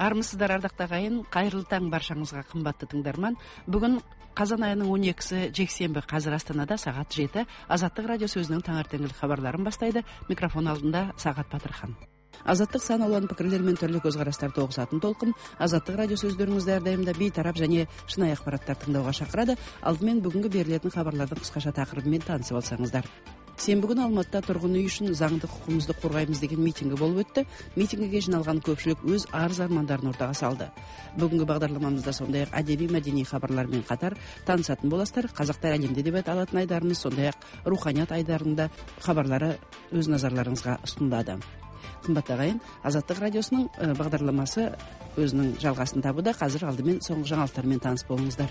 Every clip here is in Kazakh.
Армысыздар, ардақты ағайын, қайырлы таң баршаңызға, қымбатты тыңдарман. Бүгін қазан айының 12-сі жексенбі, қазір Астанада сағат 7. Азаттық радио сөзінің таңертеңгілік хабарларын бастайды. Микрофон алдында Сағат Батырхан. Азаттық сан алуан пікірлер мен түрлі көзқарастар тоғысатын толқын. Азаттық радио сөздеріңізді әрдайымда бейтарап және шынайы ақпараттар тыңдауға шақырады. Алдымен бүгінгі берілетін хабарлардың қысқаша тақырыбымен танысып алсаңыздар. Сенбі күні Алматыда тұрғын үй үшін заңды құқығымызды қорғаймыз деген митингі болып өтті. Митингіге жиналған көпшілік өз арыз-армандарын ортаға салды. Бүгінгі бағдарламамызда сондай-ақ әдеби-мәдени хабарлармен қатар танысатын боласыздар. Қазақтар әлемде деп аталатын айдарымыз, сондай-ақ руханият айдарында хабарлары өз назарларыңызға ұсынылады. Қымбатты ағайын, Азаттық радиосының бағдарламасы өзінің жалғасын табуда. Қазір алдымен соңғы жаңалықтармен таныс болыңыздар.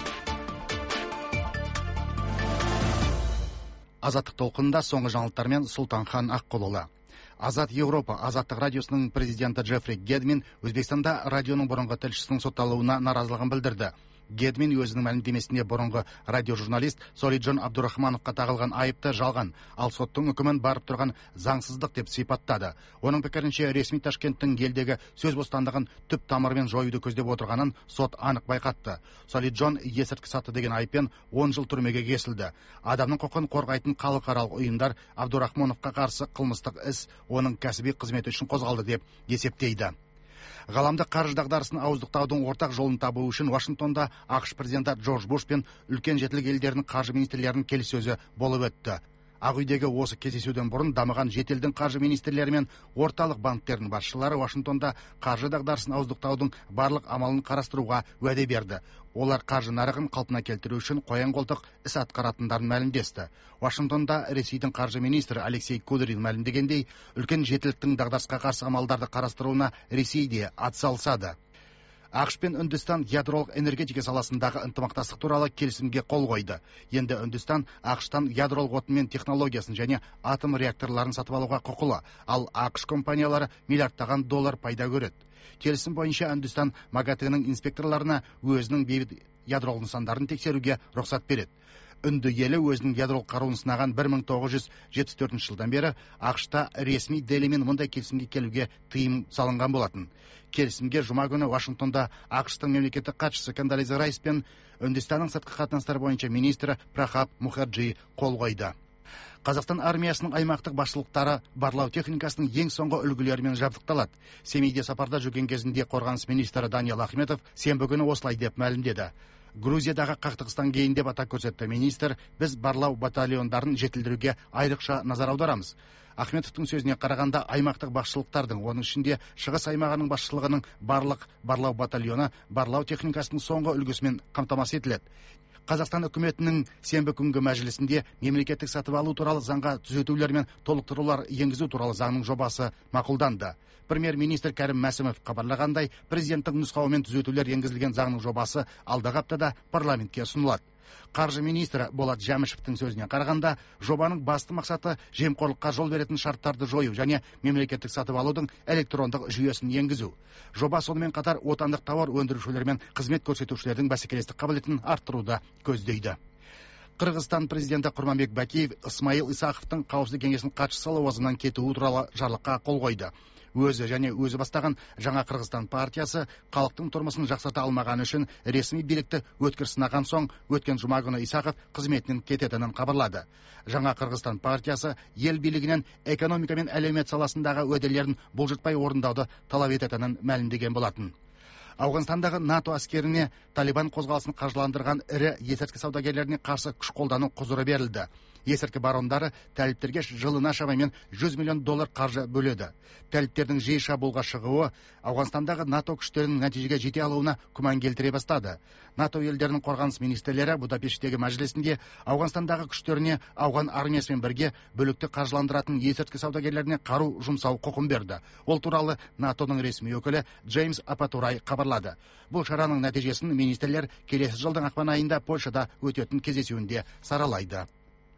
Азаттық толқынында соңғы жаңалықтармен Сұлтанхан Аққұлұлы. Азат Европа Азаттық радиосының президенті Джеффри Гедмин Өзбекстанда радионың бұрынғы тілшісінің сотталуына наразылығын білдірді. Гедмин өзінің мәлімдемесінде бұрынғы радиожурналист Солиджон Абдурахмановқа тағылған айыпты жалған, ал соттың үкімін барып тұрған заңсыздық деп сипаттады. Оның пікірінше ресми Ташкенттің елдегі сөз бостандығын түп тамырымен жоюды көздеп отырғанын сот анық байқатты. Солиджон есірткі сатты деген айыппен 10 жыл түрмеге кесілді. Адамның құқығын қорғайтын халықаралық ұйымдар Абдурахмановқа қарсы қылмыстық іс оның кәсіби қызметі үшін қозғалды деп есептейді. Ғаламдық қаржы дағдарысын ауыздықтаудың ортақ жолын табу үшін Вашингтонда ақш президенті Джордж Буш пен үлкен жетілік елдерінің қаржы министрлерінің келіссөзі болып өтті. Ақ үйдегі осы кездесуден бұрын дамыған жетелдің қаржы министрлері мен орталық банктердің басшылары Вашингтонда қаржы дағдарысын ауыздықтаудың барлық амалын қарастыруға уәде берді. Олар қаржы нарығын қалпына келтіру үшін қоян-қолтық іс атқаратындарын мәлімдесті. Вашингтонда Ресейдің қаржы министрі Алексей Кудрин мәлімдегендей, үлкен жетіліктің дағдарысқа қарсы амалдарды қарастыруына Ресей де атсалысады. ақш пен Үндістан ядролық энергетика саласындағы ынтымақтастық туралы келісімге қол қойды. Енді Үндістан ақштан ядролық отын мен технологиясын және атом реакторларын сатып алуға құқылы, ал ақш компаниялары миллиардтаған доллар пайда көреді. Келісім бойынша Үндістан МАГАТЭ-нің инспекторларына өзінің бейбіт ядролық нысандарын тексеруге рұқсат береді. Үнді елі өзінің ядролық қаруын сынаған 1974 жылдан бері ақшта ресми Делимен мұндай келісімге келуге тыйым салынған болатын. Келісімге жұма күні Вашингтонда ақштың мемлекеттік хатшысы Кондолиза Райс пен Үндістанның сыртқы қатынастар бойынша министрі Прахаб Мухаджи қол қойды. Қазақстан армиясының аймақтық басшылықтары барлау техникасының ең соңғы үлгілерімен жабдықталады. Семейде сапарда жүрген кезінде қорғаныс министрі Даниал Ахметов сенбі күні осылай деп мәлімдеді. Грузиядағы қақтығыстан кейін деп атап көрсетті министр, біз барлау батальондарын жетілдіруге айрықша назар аударамыз. Ахметовтың сөзіне қарағанда аймақтық басшылықтардың, оның ішінде шығыс аймағының басшылығының барлық барлау батальоны барлау техникасының соңғы үлгісімен қамтамасыз етіледі. Қазақстан үкіметінің сенбі күнгі мәжілісінде мемлекеттік сатып алу туралы заңға түзетулер мен толықтырулар енгізу туралы заңның жобасы мақұлданды. Премьер-министр Кәрім Мәсімов хабарлағандай, президенттің нұсқауымен түзетулер енгізілген заңның жобасы алдағы аптада парламентке ұсынылады. Қаржы министрі Болат Жәмішевтің сөзіне қарағанда, жобаның басты мақсаты жемқорлыққа жол беретін шарттарды жою және мемлекеттік сатып алудың электрондық жүйесін енгізу. Жоба сонымен қатар отандық тауар өндірушілер мен қызмет көрсетушілердің бәсекелестік қабілетін арттыруды көздейді. Қырғызстан президенті Құрманбек Бәкиев Исмаил Исақовтың қауіпсіздік кеңесінің хатшысы лауазымынан кетуі туралы жарлыққа қол қойды. Өзі бастаған жаңа Қырғызстан партиясы халықтың тұрмысын жақсарта алмаған үшін ресми билікті өткір сынаған соң өткен жұма күні Исақов қызметінен кететінін хабарлады. Жаңа Қырғызстан партиясы ел билігінен экономика мен әлеумет саласындағы уәделерін бұлжытпай орындауды талап ететінін мәлімдеген болатын. Ауғанстандағы НАТО әскеріне Талибан қозғалысын қаржыландырған ірі есірткі саудагерлеріне қарсы күш қолдану құзыры берілді. Есірткі барондары тәліптерге жылына шамамен $100 миллион қаржы бөледі. Тәліптердің жиі шабуылға шығуы Ауғанстандағы НАТО күштерінің нәтижеге жете алуына күмән келтіре бастады. НАТО елдерінің қорғаныс министрлері Будапешттегі мәжілісінде Ауғанстандағы күштеріне ауған армиясымен бірге бүлікті қаржыландыратын есірткі саудагерлеріне қару жұмсау құқын берді. Ол туралы НАТОның ресми өкілі Джеймс Апатурай хабарлады. Бұл шараның нәтижесін министрлер келесі жылдың ақпан айында Польшада өтетін кездесуінде саралайды.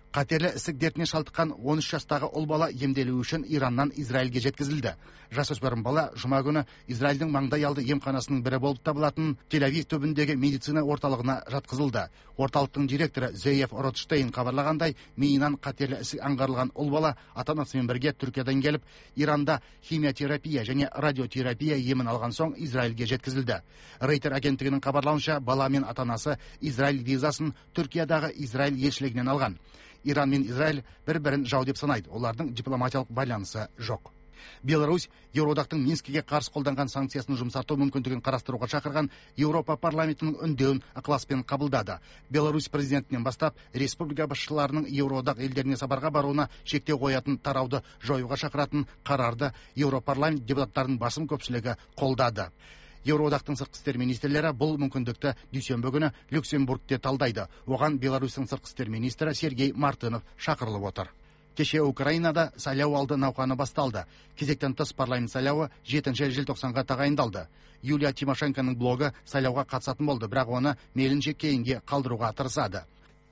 Қатерлі ісік дертіне шалдыққан 13 жастағы ұл бала емделу үшін Ираннан Израильге жеткізілді. Жасөспірім бала жұма күні Израильдің маңдай алды емханасының бірі болып табылатын Тель-Авив түбіндегі медицина орталығына жатқызылды. Орталықтың директоры Зеев Ротштейн хабарлағандай, миынан қатерлі ісік аңғарылған ұл бала ата-анасымен бірге Түркиядан келіп, Иранда химиотерапия және радиотерапия емін алған соң Израильге жеткізілді. Рейтер агенттігінің хабарлауынша, бала мен ата-анасы Израиль визасын Түркиядағы Израиль елшілігінен алған. Иран мен Израиль бір-бірін жау деп санайды. Олардың дипломатиялық байланысы жоқ. Беларусь Еуроодақтың Минскіге қарсы қолданған санкциясын жұмсарту мүмкіндігін қарастыруға шақырған Еуропа парламентінің үндеуін ықыласпен қабылдады. Беларусь президентінен бастап республика басшыларының Еуроодақ елдеріне сапарға баруына шектеу қоятын тарауды жоюға шақыратын қарарды Еуропарламент депутаттарының басым көпшілігі қолдады. Еуроодақтың сыртқы істер министрлері бұл мүмкіндікті дүйсенбі күні Люксембургте талдайды. Оған Беларусьтің сыртқы істер министрі Сергей Мартынов шақырылып отыр. Кеше Украинада сайлау алды науқаны басталды. Кезектен тыс парламент сайлауы 7 желтоқсанға тағайындалды. Юлия Тимошенконың блогы сайлауға қатысатын болды, бірақ оны мейлінше кейінге қалдыруға тырысады.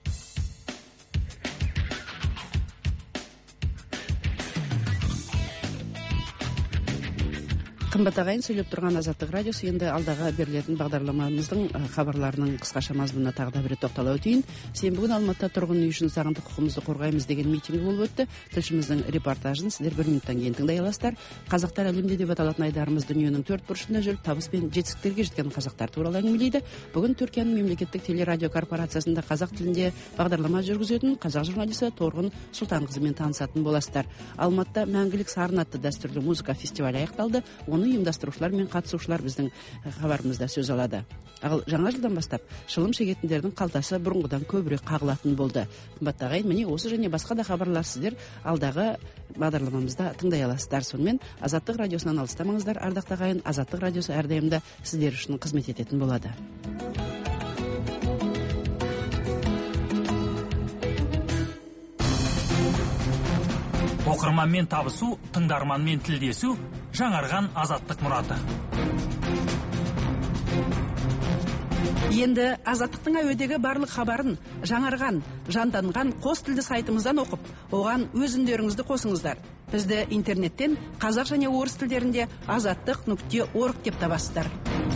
Қымбат ағайын, сөйлеп тұрған Азаттық радиосы. Енді алдағы берілетін бағдарламамыздың хабарларының қысқаша мазмұнына тағы да бір тоқтала өтейін. Сенбі күні Алматыда тұрғын үй үшін заңды құқығымызды қорғаймыз деген митинг болып өтті. Тілшіміздің репортажын сіздер 1 минуттан кейін тыңдай аласыздар. Қазақтар әлемде деп аталатын айдарымыз дүниенің төрт бұрышында жүріп, табыс пен жетістіктерге жеткен қазақтар туралы әңгімелейді. Бүгін Түркияның мемлекеттік телерадио корпорациясында қазақ тілінде бағдарлама жүргізетін қазақ журналисі Торғын Сұлтанқызымен танысатын боласыздар. Алматыда мәңгілік сарын атты дәстүрлі музыка фестивалі аяқталды. Оны ұйымдастырушылар мен қатысушылар біздің хабарымызда сөз алады. Ал жаңа жылдан бастап шылым шегетіндердің қалтасы бұрынғыдан көбірек қағылатын болды. Қымбатты ағайын, міне осы және басқа да хабарлар сіздер алдағы бағдарламамызда тыңдай аласыздар. Сонымен Азаттық радиосынан алыстамаңыздар, ардақты ағайын. Азаттық радиосы әрдайым да сіздер үшін қызмет ететін болады. Оқырманмен табысу, тыңдарманмен тілдесу, жаңарған азаттық мұраты. Енді Азаттықтың әуедегі барлық хабарын жаңарған, жанданған қос тілді сайтымыздан оқып, оған өз үндеріңізді қосыңыздар. Бізді интернеттен қазақ және орыс тілдерінде azattiq.org деп табасыздар.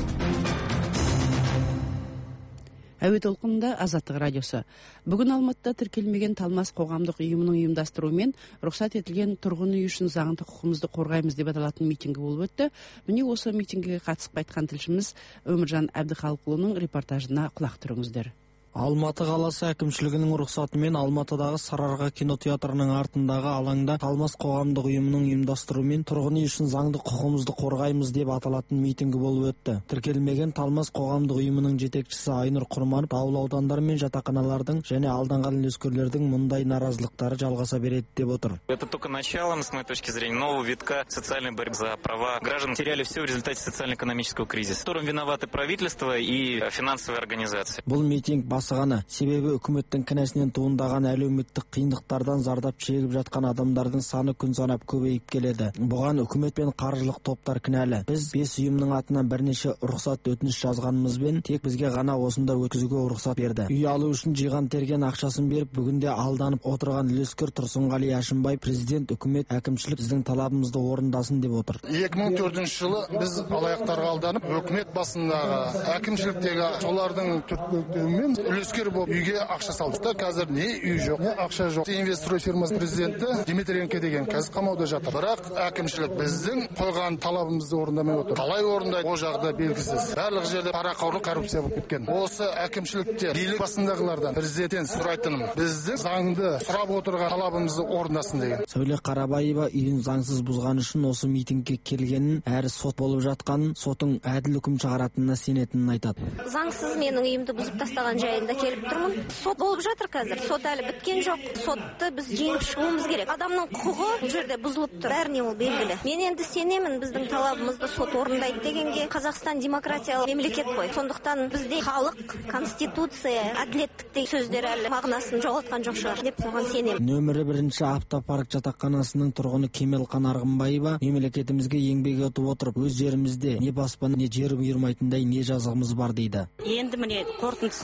Әуе толқынында Азаттық радиосы. Бүгін Алматыда тіркелмеген Талмас қоғамдық ұйымының ұйымдастыруымен рұқсат етілген тұрғын үй үшін заңды құқығымызды қорғаймыз деп аталатын митингі болып өтті. Міне осы митингіге қатысып қайтқан тілшіміз Өміржан Әбдіхалықұлының репортажына құлақ түріңіздер. Алматы қаласы әкімшілігінің рұқсатымен Алматыдағы Сарыарқа кинотеатрының артындағы алаңда Талмас қоғамдық ұйымының ұйымдастыруымен тұрғын үй үшін заңды құқығымызды қорғаймыз деп аталатын митингі болып өтті. Тіркелмеген Талмас қоғамдық ұйымының жетекшісі Айнұр Құрманов таулы аудандар мен жатақханалардың және алданған үлескерлердің мұндай наразылықтары жалғаса береді деп отыр. Это только начало, с моей точки зрения, нового витка социальной борьбы за права граждан. Теряли все в результате социально-экономического кризиса, в котором виноваты правительство и финансовые организации. Бұл митинг басығаны, себебі үкіметтің кінәсінен туындаған әлеуметтік қиындықтардан зардап шегіп жатқан адамдардың саны күн санап көбейіп келеді. Бұған үкімет пен қаржылық топтар кінәлі. Біз 5 ұйымның атынан бірнеше рұқсат өтініш жазғанымызбен тек бізге ғана осында өткізуге рұқсат берді. Үй алу үшін жиған терген ақшасын беріп, бүгінде алданып отырған үлескер Тұрсынғали Әшімбай, президент, үкімет, әкімшілік біздің талабымызды орындасын деп отыр. 2004 жылы біз алаяқтарға алданып, үкімет басындағы әкімшіліктегі солардың түртпектеуімен үлескер болып үйге ақша салдық. Қазір не үй жоқ, не ақша жоқ. Инвестор фирмасы президенті Дмитриенко деген қазір қамауда жатыр. Бірақ әкімшілік біздің қойған талабымызды орындамай отыр. Қалай орындайды, ол жағда белгісіз. Барлық жерде парақорлық, коррупция болып кеткен. Осы әкімшілікте билік басындағылардан президенттен сұрайтыным, біздің заңды сұрап отырған талабымызды орындасын деген. Сәуле Қарабаева үйін заңсыз бұзған үшін осы митингке келгенін, әрі сот болып жатқанын, сотың әділ үкім шығаратынына сенетінін айтады. Заңсыз менің үйімді бұзып тастаған жайында келіп тұрмын. Сот болып жатыр қазір. Сот әлі біткен жоқ. Сотты біз жеңіп шығуымыз керек. Адамның құқығы бұл жерде бұзылып тұр. Бәріне ол белгілі. Мен енді сенемін біздің талабымызды сот орындайды дегенге. Қазақстан демократиялы мемлекет қой. Сондықтан бізде халық, конституция, әділеттік деген сөздер әлі мағынасын жоғалтқан жоқ шығар деп соған сенемін. Нөмірі 1 автопарк жатақханасының тұрғыны Кемелқан Арғынбаева мемлекетімізге еңбек етіп отырып, өз жерімізде не баспана, не жер бұйырмайтындай не жазығымыз бар дейді. Енді міне қорытындысында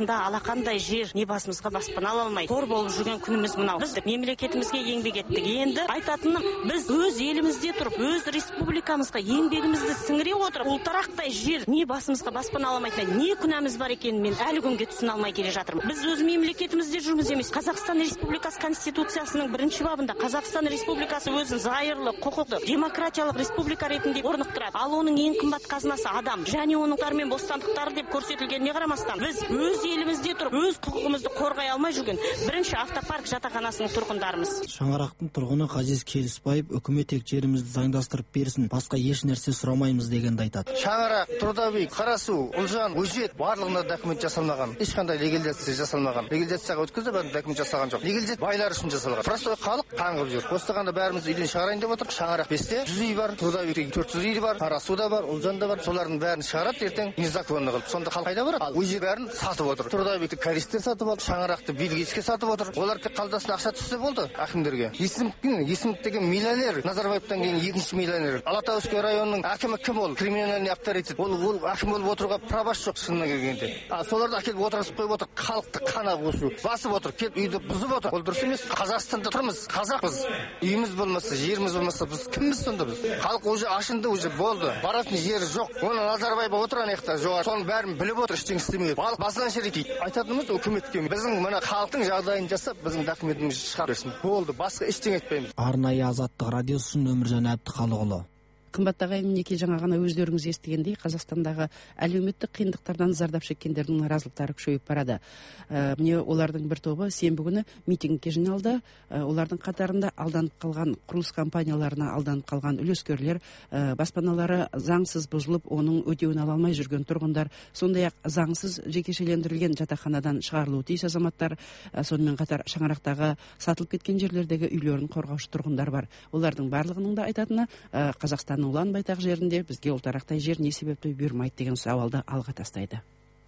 қандай жер не басымызға баспана ала алмай қор болып жүрген күніміз мынау. Біз мемлекетімізге еңбек еттік. Енді айтатыным, біз өз елімізде тұрып, өз республикамызға еңбегімізді сіңіре отырып, ұлтарақтай жер не басымызға баспана ала алмайтын не күнәміз бар екенін мен әлі күнге түсіне алмай келе жатырмын. Біз өз мемлекетімізде жүрміз емес. Қазақстан Республикасы Конституциясының 1-ші бабында Қазақстан Республикасы өзін зайырлы, құқықты, демократиялық республика ретінде орнықтырады. Ал оның ең қымбат қазынасы адам және оның мен бостандықтары деп көрсетілгеніне қарамастан, біз өз елімізде тұрып, өз құқығымызды қорғай алмай жүрген 1-ші автопарк жатақханасының тұрғындарымыз. Шаңырақтың тұрғыны Ғазиз Келісбаев үкімет тек жерімізді заңдастырып берсін, басқа еш нәрсе сұрамаймыз дегенді айтады. Шаңырақ, Трудовик, Қарасу, Ұлжан, Өжет барлығына документ жасалмаған. Ешқандай легализация жасалмаған. Легализацияға өткізді, бәрін документ жасалған жоқ. Легализация байлар үшін жасалған. Просто халық қаңғып жүр. Осыған да бәріміз үйден шығарайын деп отыр. Шаңырақ 5-те 100 үй бар, Трудовикте 400 үй бар, Қарасуда бар, Ұлжанда бар. Солардың бәрін шығарады ертең незаконно қылып. Сонда халық қайда барады? Ал өжет бәрін сатып отыр. Трудовикті користер сатып алды, Шаңырақты Белгийский сатып отыр. Олар тек қалтасына ақша түссе болды әкімдерге. Есімов деген миллионер, Назарбаевтан кейін 2-ші миллионер. Алатаускай районының әкімі кім ол? Криминальный авторитет. Ол әкім болып отыруға правасы жоқ шынына келгенде. Соларды әкеліп отырғызып қойып отыр. Халықты қанап өсу. Басып отыр, келіп үйді бұзып отыр. Ол дұрыс емес. Қазақстанда тұрмыз, қазақпыз. Үйіміз болмаса, жеріміз болмаса, біз кімбіз сонда біз? Халық уже ашынды, уже болды. Баратын жері жоқ. Оны Назарбаев отырған аяқта жоғары. Соның бәрін біліп отыр, ештеңе істемейді. Халық басынан шірейді. Айтатынымыз үкіметке біздің мына халықтың жағдайын жасап, біздің документімізді шығарып берсін. Болды, басқа ештеңе айтпаймыз. Арнайы Азаттық радиосы үшін Өміржан Әбдіхалықұлы. Қымбатты ағайын, мінекей жаңа ғана өздеріңіз естігендей, Қазақстандағы әлеуметтік қиындықтардан зардап шеккендердің наразылықтары күшейіп барады. Міне олардың бір тобы сенбі күні митингке жиналды. Олардың қатарында алданып қалған құрылыс компанияларына алданып қалған үлескерлер, баспаналары заңсыз бұзылып, оның өтеуін ала алмай жүрген тұрғындар, сондай-ақ заңсыз жекешелендірілген жатақханадан шығарылуы тиіс азаматтар, сонымен қатар Шаңырақтағы сатылып кеткен жерлердегі үйлерін қорғаушы тұрғындар бар. Олардың барлығының да айтатыны, Қазақстанның ұлан байтақ жерінде бізге ұлтарақтай жер не себепті бұйырмайды деген сауалды алға тастайды.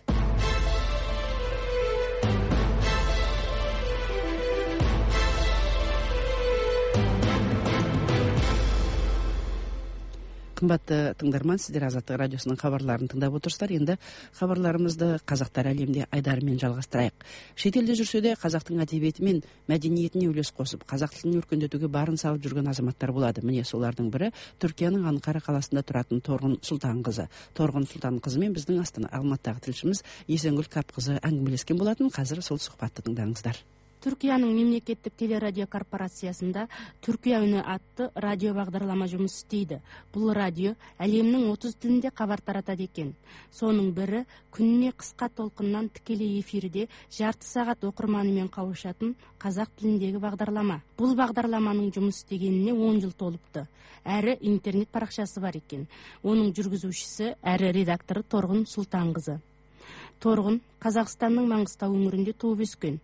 Қымбатты тыңдарман, сіздер Азаттық радиосының хабарларын тыңдап отырсыздар. Енді хабарларымызды қазақтар әлемде айдарымен жалғастырайық. Шетелде жүрсе де қазақтың әдебиеті мен мәдениетіне үлес қосып, қазақ тілін өркендетуге барын салып жүрген азаматтар болады. Міне солардың бірі Түркияның Анкара қаласында тұратын Торғын Сұлтанқызы. Торғын Сұлтанқызы мен біздің Астана Алматыдағы тілшіміз Есенгүл Капқызы әңгімелескен болатын. Қазір сол сұхбатты тыңдаңыздар. Түркияның мемлекеттік телерадио корпорациясында Түркия үні атты радио бағдарлама жұмыс істейді. Бұл радио әлемнің 30 тілінде хабар таратады екен. Соның бірі күніне қысқа толқыннан тікелей эфирде жарты сағат оқырманымен қауышатын қазақ тіліндегі бағдарлама. Бұл бағдарламаның жұмыс істегеніне 10 жыл толыпты. Әрі интернет парақшасы бар екен. Оның жүргізушісі әрі редакторы Торғын Сұлтанқызы. Торғын Қазақстанның Маңғыстау өңірінде туып өскен.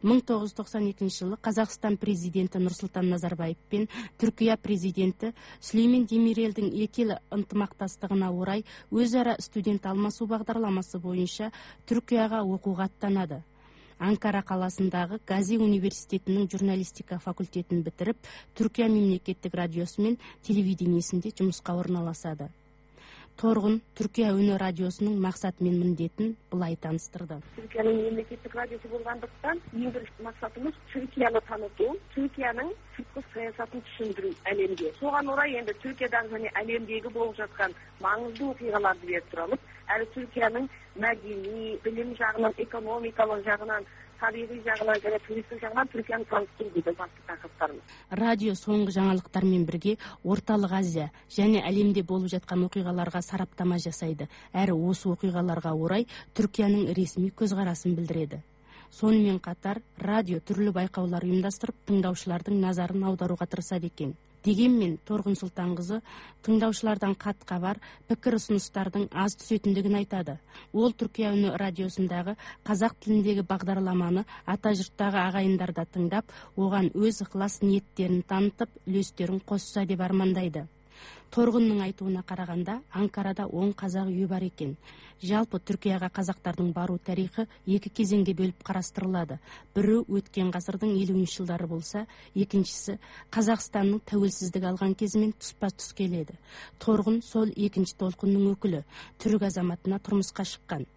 1992 жылы Қазақстан президенті Нұрсұлтан Назарбаев пен Түркия президенті Сүлеймен Демирелдің екі ел ынтымақтастығына орай өзара студент алмасу бағдарламасы бойынша Түркияға оқуға аттанады. Анкара қаласындағы Гази университетінің журналистика факультетін бітіріп, Түркия мемлекеттік радиосы мен телевидениесінде жұмысқа орналасады. Торғын Түркия үні радиосының мақсаты мен міндетін былай таныстырды. Түркияның мемлекеттік радиосы болғандықтан, ең бірінші мақсатымыз Түркияны таныту, Түркияның сыртқы саясатын түсіндіру әлемге. Соған орай енді Түркиядағы және әлемдегі болып жатқан маңызды оқиғаларды беріп тұралып, әрі Түркияның мәдени, білім жағынан, экономикалық жағынан, табиғи жағынан және туристік жағынан Түркияны таныстыру дейді басты тақырыптарымыз. Радио соңғы жаңалықтармен бірге Орталық Азия және әлемде болып жатқан оқиғаларға сараптама жасайды. Әрі осы оқиғаларға орай Түркияның ресми көзқарасын білдіреді. Сонымен қатар радио түрлі байқаулар ұйымдастырып, тыңдаушылардың назарын аударуға тырысады екен. Дегенмен Торғын Сұлтанқызы тыңдаушылардан хат-хабар, пікір ұсыныстардың аз түсетіндігін айтады. Ол Түркия үні радиосындағы қазақ тіліндегі бағдарламаны атажұрттағы ағайындарда тыңдап, оған өз ықылас ниеттерін танытып, үлестерін қосса деп армандайды. Торғынның айтуына қарағанда, Анкарада 10 қазақ үйі бар екен. Жалпы Түркияға қазақтардың бару тарихы екі кезеңге бөліп қарастырылады. Бірі өткен ғасырдың 50 жылдары болса, екіншісі Қазақстанның тәуелсіздік алған кезімен тұспа-тұс келеді. Торғын сол екінші толқынның өкілі, түрік азаматына тұрмысқа шыққан.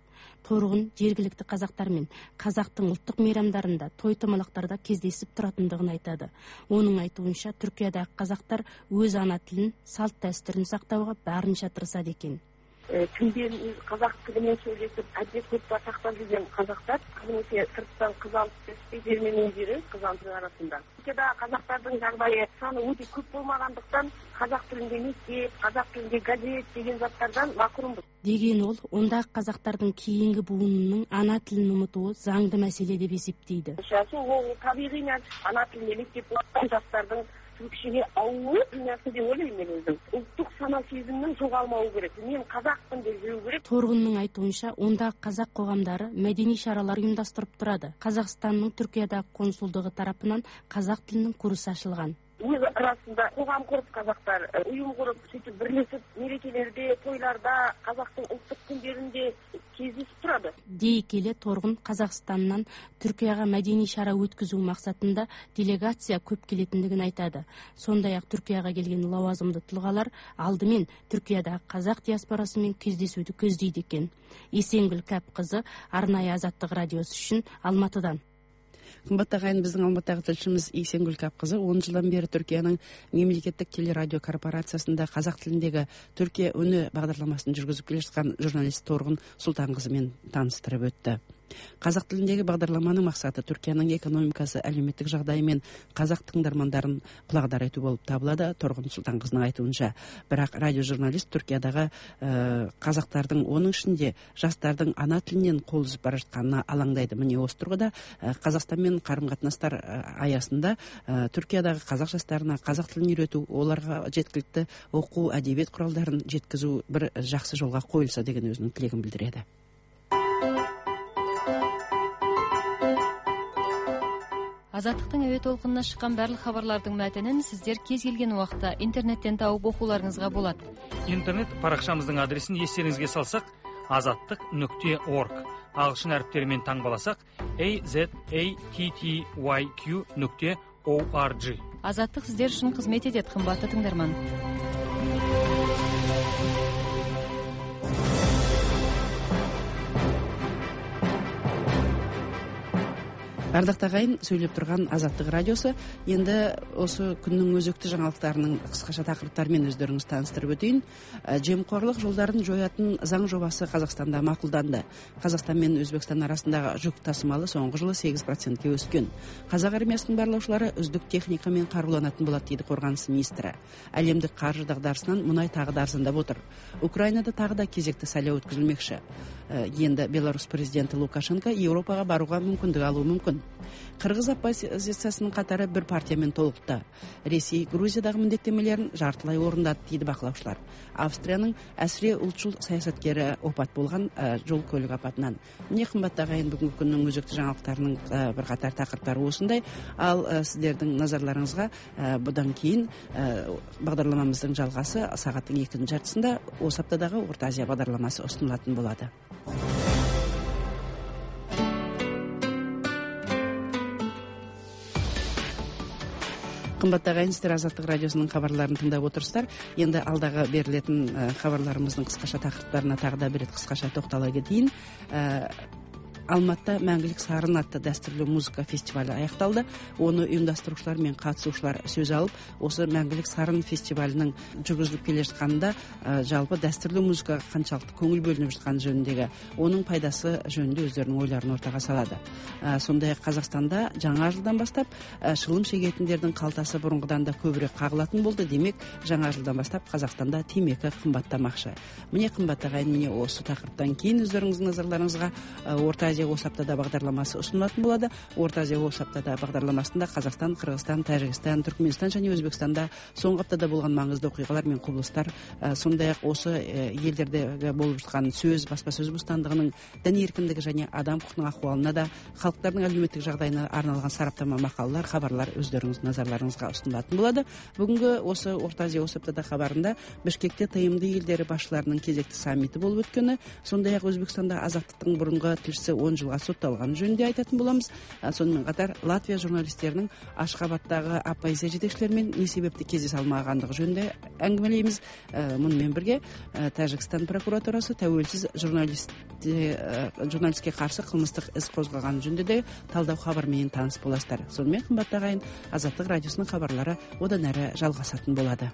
торғын жергілікті қазақтармен қазақтың ұлттық мейрамдарында, той томалақтарда кездесіп тұратындығын айтады. Оның айтуынша Түркиядағы қазақтар өз ана тілін, салт дәстүрін сақтауға барынша тырысады екен. Тілден қазақ тілімен сөйлесіп, әдет-ғұрпты сақтап жүрген қазақтар көбінесе сырттан қыз алып келсе, жермен өздері қыз алып арасында. Түркиядағы қазақтардың жағдайы саны өте көп болмағандықтан, қазақ тілінде мектеп, қазақ тілінде газет деген заттардан мақұрымбыз. Деген ол, ондағы қазақтардың кейінгі буынының ана тілін ұмытуы заңды мәселе деп есептейді. Ол табиғи нәрсе, ана тілінде мектеп оқыған жастардың кішкене ауылы нәрсе деп ойлаймын мен өзім. Ұлттық сана сезімнің жоғалмауы керек. Мен қазақпын деп жүру керек. Торғынның айтуынша, ондағы қазақ қоғамдары мәдени шаралар ұйымдастырып тұрады. Қазақстанның Түркиядағы консулдығы тарапынан қазақ тілінің курсы ашылған. Өз арасында қоғам құрып қазақтар, ұйым құрып, сөйтіп бірлесіп мерекелерде, тойларда, қазақтың ұлттық күндерінде кездесіп тұрады. Дей келе Торғын Қазақстаннан Түркияға мәдени шара өткізу мақсатында делегация көп келетіндігін айтады. Сондай-ақ Түркияға келген лауазымды тұлғалар алдымен Түркиядағы қазақ диаспорасымен кездесуді көздейді екен. Есенгүл Кәпқызы, арнайы Азаттық радиосы үшін Алматыдан. Қымбатты ағайын, біздің Алматыдағы тілшіміз Есенгүл Кәпқызы 10 жылдан бері Түркияның мемлекеттік телерадио корпорациясында қазақ тіліндегі Түркия үні бағдарламасын жүргізіп келе жатқан журналист Торғын Сұлтанқызымен таныстырып өтті. Қазақ тіліндегі бағдарламаның мақсаты Түркияның экономикасы, әлеуметтік жағдайы мен қазақ тыңдармандарын құлағдар ету болып табылады, Торғын Сұлтанқызының айтуынша. Бірақ радиожурналист Түркиядағы қазақтардың, оның ішінде жастардың ана тілінен қол үзіп бара жатқанына алаңдайды. Міне осы тұрғыда Қазақстанмен қарым-қатынастар аясында Түркиядағы қазақ жастарына қазақ тілін үйрету, оларға жеткілікті оқу, әдебиет құралдарын жеткізу бір жақсы жолға қойылса деген өзінің тілегін білдіреді. Азаттықтың әуе толқынына шыққан барлық хабарлардың мәтінін сіздер кез келген уақытта интернеттен тауып оқуларыңызға болады. Интернет парақшамыздың адресін естеріңізге салсақ, azattiq.org. Ағылшын әріптерімен таңбаласақ, azattiq.org. Азаттық сіздер үшін қызмет етеді, қымбатты тыңдарман. Ардақты ағайын, сөйлеп тұрған Азаттық радиосы енді осы күннің өзекті жаңалықтарының қысқаша тақырыптарымен өздеріңіз таныстырып өтейін. Жемқорлық жолдарын жоятын заң жобасы Қазақстанда мақұлданды. Қазақстан мен Өзбекстан арасындағы жүк тасымалы соңғы жылы 8%-ке өскен. Қазақ армиясының барлаушылары үздік техникамен қаруланатын болады дейді қорғаныс министрі. Әлемдік қаржы дағдарысынан мұнай тағы да арзандап отыр. Украинада тағы да кезекті сайлау өткізілмекші. Енді Беларусь президенті Лукашенко Еуропаға баруға мүмкіндік алуы мүмкін. Қырғыз оппозициясының қатары бір партиямен толықты. Ресей Грузиядағы міндеттемелерін жартылай орындады дейді бақылаушылар. Австрияның әсіре ұлтшыл саясаткері опат болған жол көлік апатынан. Міне қымбатты ағайын, бүгінгі күннің өзекті жаңалықтарының бірқатар тақырыптары осындай. Ал сіздердің назарларыңызға бұдан кейін бағдарламамыздың жалғасы сағаттың 2-ші жартысында осы аптадағы Орта Азия бағдарламасы ұсынылатын болады. Қымбатты ағайын, сіздер Азаттық радиосының хабарларын тыңдап отырсыздар. Енді алдағы берілетін хабарларымыздың қысқаша тақырыптарына тағы да бір рет қысқаша тоқтала кетейін. Алматыда Мәңгілік сарын атты дәстүрлі музыка фестивалі аяқталды. Оны ұйымдастырушылар мен қатысушылар сөз алып, осы Мәңгілік сарын фестивалінің жүргізіліп келе жатқанында жалпы дәстүрлі музыкаға қаншалықты көңіл бөлініп жатқан жөніндегі, оның пайдасы жөнінде өздерінің ойларын ортаға салады. Сондай-ақ Қазақстанда жаңа жылдан бастап шылым шегетіндердің қалтасы бұрынғыдан да көбірек қағылатын болды. Демек, жаңа жылдан бастап Қазақстанда темекі қымбаттамақшы. Міне қымбатты ағайын, міне осы тақырыптан кейін өздеріңіздің назарларыңызға Орта Азия осы аптада бағдарламасы ұсынылатын болады. Орта Азия осы аптада бағдарламасында Қазақстан, Қырғызстан, Тәжікстан, Түркменстан және Өзбекстанда соңғы аптада болған маңызды оқиғалар мен құбылыстар, сондай-ақ осы елдерде болып жатқан сөз, баспасөз бостандығының, дін еркіндігі және адам құқығының ахуалына да, халықтардың әлеуметтік жағдайына арналған сараптама мақалалар, хабарлар өздеріңіздің назарларыңызға ұсынылатын болады. Бүгінгі осы Орта Азия осы аптада хабарында Бішкекте тмд елдері басшыларының кезекті саммиті болып өткені, сондай-ақ Өзбекстанда Азаттықтың бұрынғы тілшісі 10 жылға сотталғаны жөнінде айтатын боламыз. Сонымен қатар Латвия журналистерінің Ашхабадтағы оппозиция жетекшілерімен не себепті кездесе алмағандығы жөнінде әңгімелейміз. Мұнымен бірге Тәжікстан прокуратурасы тәуелсіз журналистке қарсы қылмыстық іс қозғаған жөнінде де талдау хабармен таныс боласыздар. Сонымен қымбатты ағайын, Азаттық радиосының хабарлары одан әрі жалғасатын болады.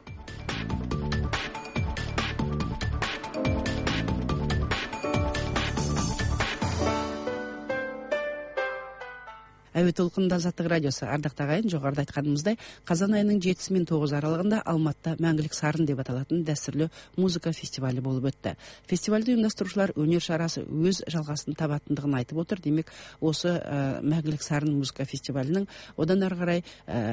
Әуе толқынында Азаттық радиосы. Ардақты ағайын, жоғарыда айтқанымыздай, қазан айының 7 мен 9 аралығында Алматыда Мәңгілік сарын деп аталатын дәстүрлі музыка фестивалі болып өтті. Фестивальді ұйымдастырушылар өнер шарасы өз жалғасын табатындығын айтып отыр. Демек, осы Мәңгілік сарын музыка фестивалінің одан ары қарай